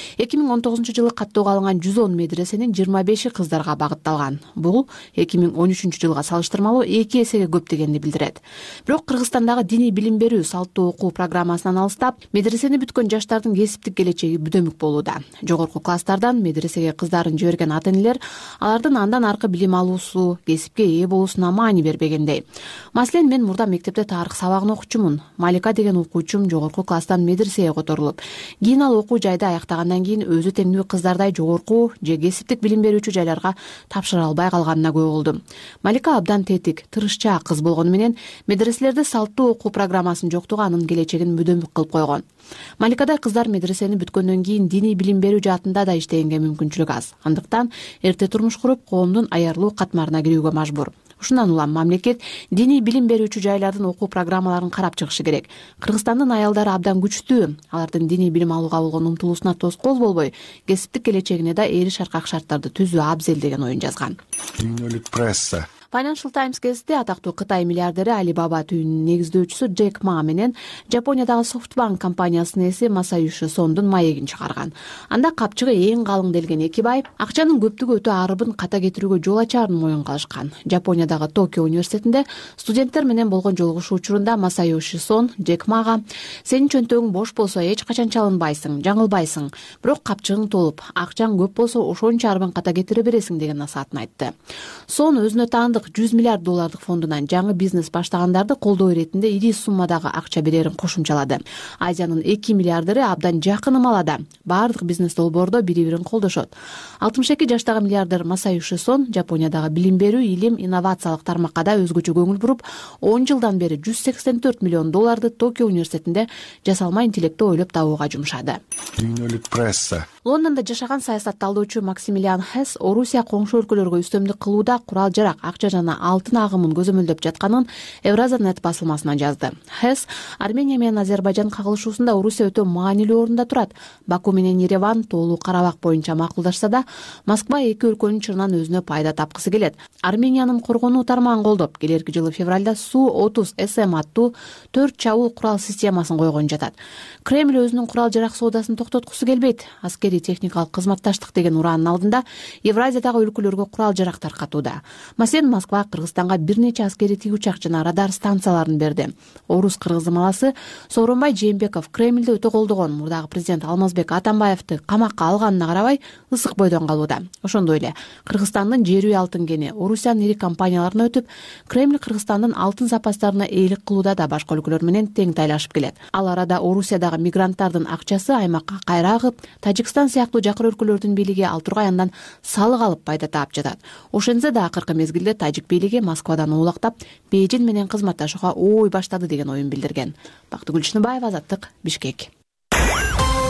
Speaker 3: 2019 жылы каттоого алынган 110 медресенин 25-и кыздарга багытталган. Бул 2013 жылга салыштырмалуу 2 эсеге көп дегенди билдирет. Бирок Кыргызстандагы диний билим берүү салттуу окуу программасынан алыстап, медресени бүткөн жаштардын кесиптик келечеги бүдөмүк болууда. Жогорку класстардан медресеге кыздарын жиберген ата-энелер алардын андан аркы билим алуусу, кесипке ээ болуусуна маани бербегендей. Маселен, мен мурда мектепте тарых сабагын окучумун. Малика деген окуучум жогорку класстан медресеге которулуп, кийин ал окуу жайды аяктагандан кийин өзү теңдүү кыздардай жогорку же кесиптик билим берүүчү жайларга тапшыра албай калганына күбө болдум. Малика абдан тетик, тырышча кыз болгону менен медреселерде салттуу окуу программасын жоктугу анын келечегин мүдөмүк кылып койгон. Маликадай кыздар медресени бүткөндөн кийин диний билим берүү жаатында да иштегенге мүмкүнчүлүк аз. Андыктан эрте турмуш куруп, коомдун аярлуу катмарына кирүүгө мажбур. Ушундан улам мамлекет диний билим берүүчү жайлардын окуу программаларын карап чыгышы керек. Кыргызстандын аялдары абдан күчтүү. Алардын диний билим алууга болгон умтулуусуна тоскоол болбой, кесиптик келечегине да ээри шаркак шарттарды түзүү абзел деген оюн жазган.
Speaker 9: Дүйнөлүк пресса.
Speaker 3: Financial Times гезити атактуу Кытай миллиардери Alibaba түйүнүнүн негиздөөчүсү Джек Ма менен Жапониядагы SoftBank компаниясынын ээси Масаюши Сондун маегин чыгарган. Анда капчыгы эң калың делген эки бай акчанын көптүгү өтө арыбын ката кетирүүгө жол ачаарын моюнга алышкан. Жапониядагы Токио университетинде студенттер менен болгон жолугушуу учурунда Масаюши Сон Джек Мага "Сенин чөнтөгүң бош болсо эч качан чалынбайсың, жаңылбайсың. Бирок капчыгың толуп, акчаң көп болсо ошончо арыбын ката кетире бересиң" деген насаатын айтты. Сон өзүнө таандык $100 миллиард фондунан жаңы бизнес баштагандарды колдоо иретинде ири суммадагы акча берерин кошумчалады. Азиянын 2 миллиардери абдан жакын ымалада. Бардык бизнес долбоордо бири-бирин колдошот. 62 жаштагы миллиардер Масаюши Сон Жапониядагы билим берүү, илим, инновациялык тармакка да өзгөчө көңүл буруп, 10 жылдан бери $184 миллион Токио университетинде жасалма интеллектти ойлоп табууга жумшады.
Speaker 9: Дүйнөлүк пресса.
Speaker 3: Лондондо жашаган саясат талдоочу Максимилиан Хесс Орусия коңшу өлкөлөргө үстөмдүк кылууда курал-жарак, акча жана алтын агымын көзөмөлдөп жатканын Евразанет басылмасына жазды. Хесс Армения менен Азербайжан кагылышуусунда Орусия өтө маанилүү орунда турат. Баку менен Ереван тоолуу Карабак боюнча макулдашса да, Москва эки өлкөнүн чырынан өзүнө пайда тапкысы келет. Армениянын коргонуу тармагын колдоп, келерки жылы февралда Су-30 СМ аттуу 4 чабуул курал системасын койгон жатат. Кремль өзүнүн курал-жарак соодасын токтоткусу келбейт. Аскерий техникалык кызматташтык деген ураанын алдында Евразиядагы өлкөлөргө курал-жарак таркатууда. Маселен, Москва Кыргызстанга бир нече аскерий тигучак жана радар станцияларын берди. Орус-кыргыз ымаласы Сооронбай Жээнбеков Кремльди өтө колдогон мурдагы президент Алмазбек Атамбаевди камакка алганына карабай ысык бойдон калууда. Ошондой эле Кыргызстандын жер үй алтын кени Орусиянын ири компанияларына өтүп, Кремль Кыргызстандын алтын запастарына ээлик кылууда да башка өлкөлөр менен тең тайлашып келет. Ал арада Орусиядагы мигранттардын акчасы аймакка кайра агып, Тажикстан сыяктуу жакыр өлкөлөрдүн бийлиги ал тургай андан салык алып пайда таап жатат. Ошентсе да акыркы мезгилде тажик бийлиги Москвадан уулактап, Бейжин менен кызматташууга ой баштады деген оюн билдирген. Бактыгүл Чыныбаева, Азаттык, Бишкек.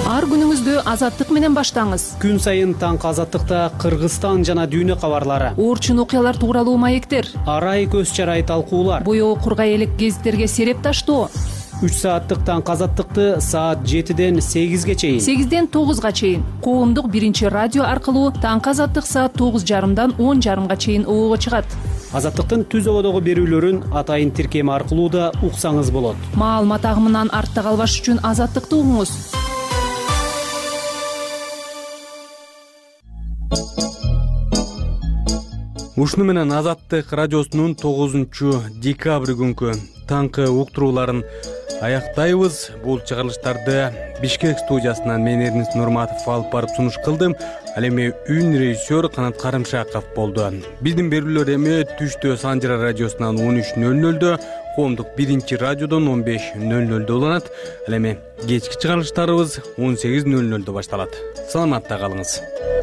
Speaker 4: ар күнүңүздү азаттык менен баштаңыз.
Speaker 5: Күн сайын таңкы азаттыкта Кыргызстан жана дүйнө кабарлары,
Speaker 4: Орчун окуялар тууралуу маектер,
Speaker 5: арай көз чарай талкуулар,
Speaker 4: боёгу кургай элек гезиттерге сереп таштоо.
Speaker 5: 3 сааттык таңкы азаттыкты саат 7ден 8ге чейин,
Speaker 4: 8ден 9га чейин коомдук биринчи радио аркылуу таңкы азаттык саат 9:30дан 10:30га чейин обого чыгат.
Speaker 5: Азаттыктын түз ободогу берүүлөрүн атайын тиркеми аркылуу да уксаңыз болот.
Speaker 4: Маалымат агымынан артта калбаш үчүн азаттыкты угуңуз.
Speaker 1: Ушуну менен Азаттык радиосунун 9 декабрь күнкү таңкы уктурууларын аяктайбыз. Бул чыгарылыштарды Бишкек студиясынан мен Эрнис Нурматов алып барып сунуш кылдым. Ал эми үн режиссер Канат Карымшаков болду. Биздин берүүлөр эми түштө Санжара радиосунан 13:00, коомдук биринчи радиодон 15:00 уланат. Ал эми кечки чыгарылыштарыбыз 18:00 башталат. Саламатта калыңыз.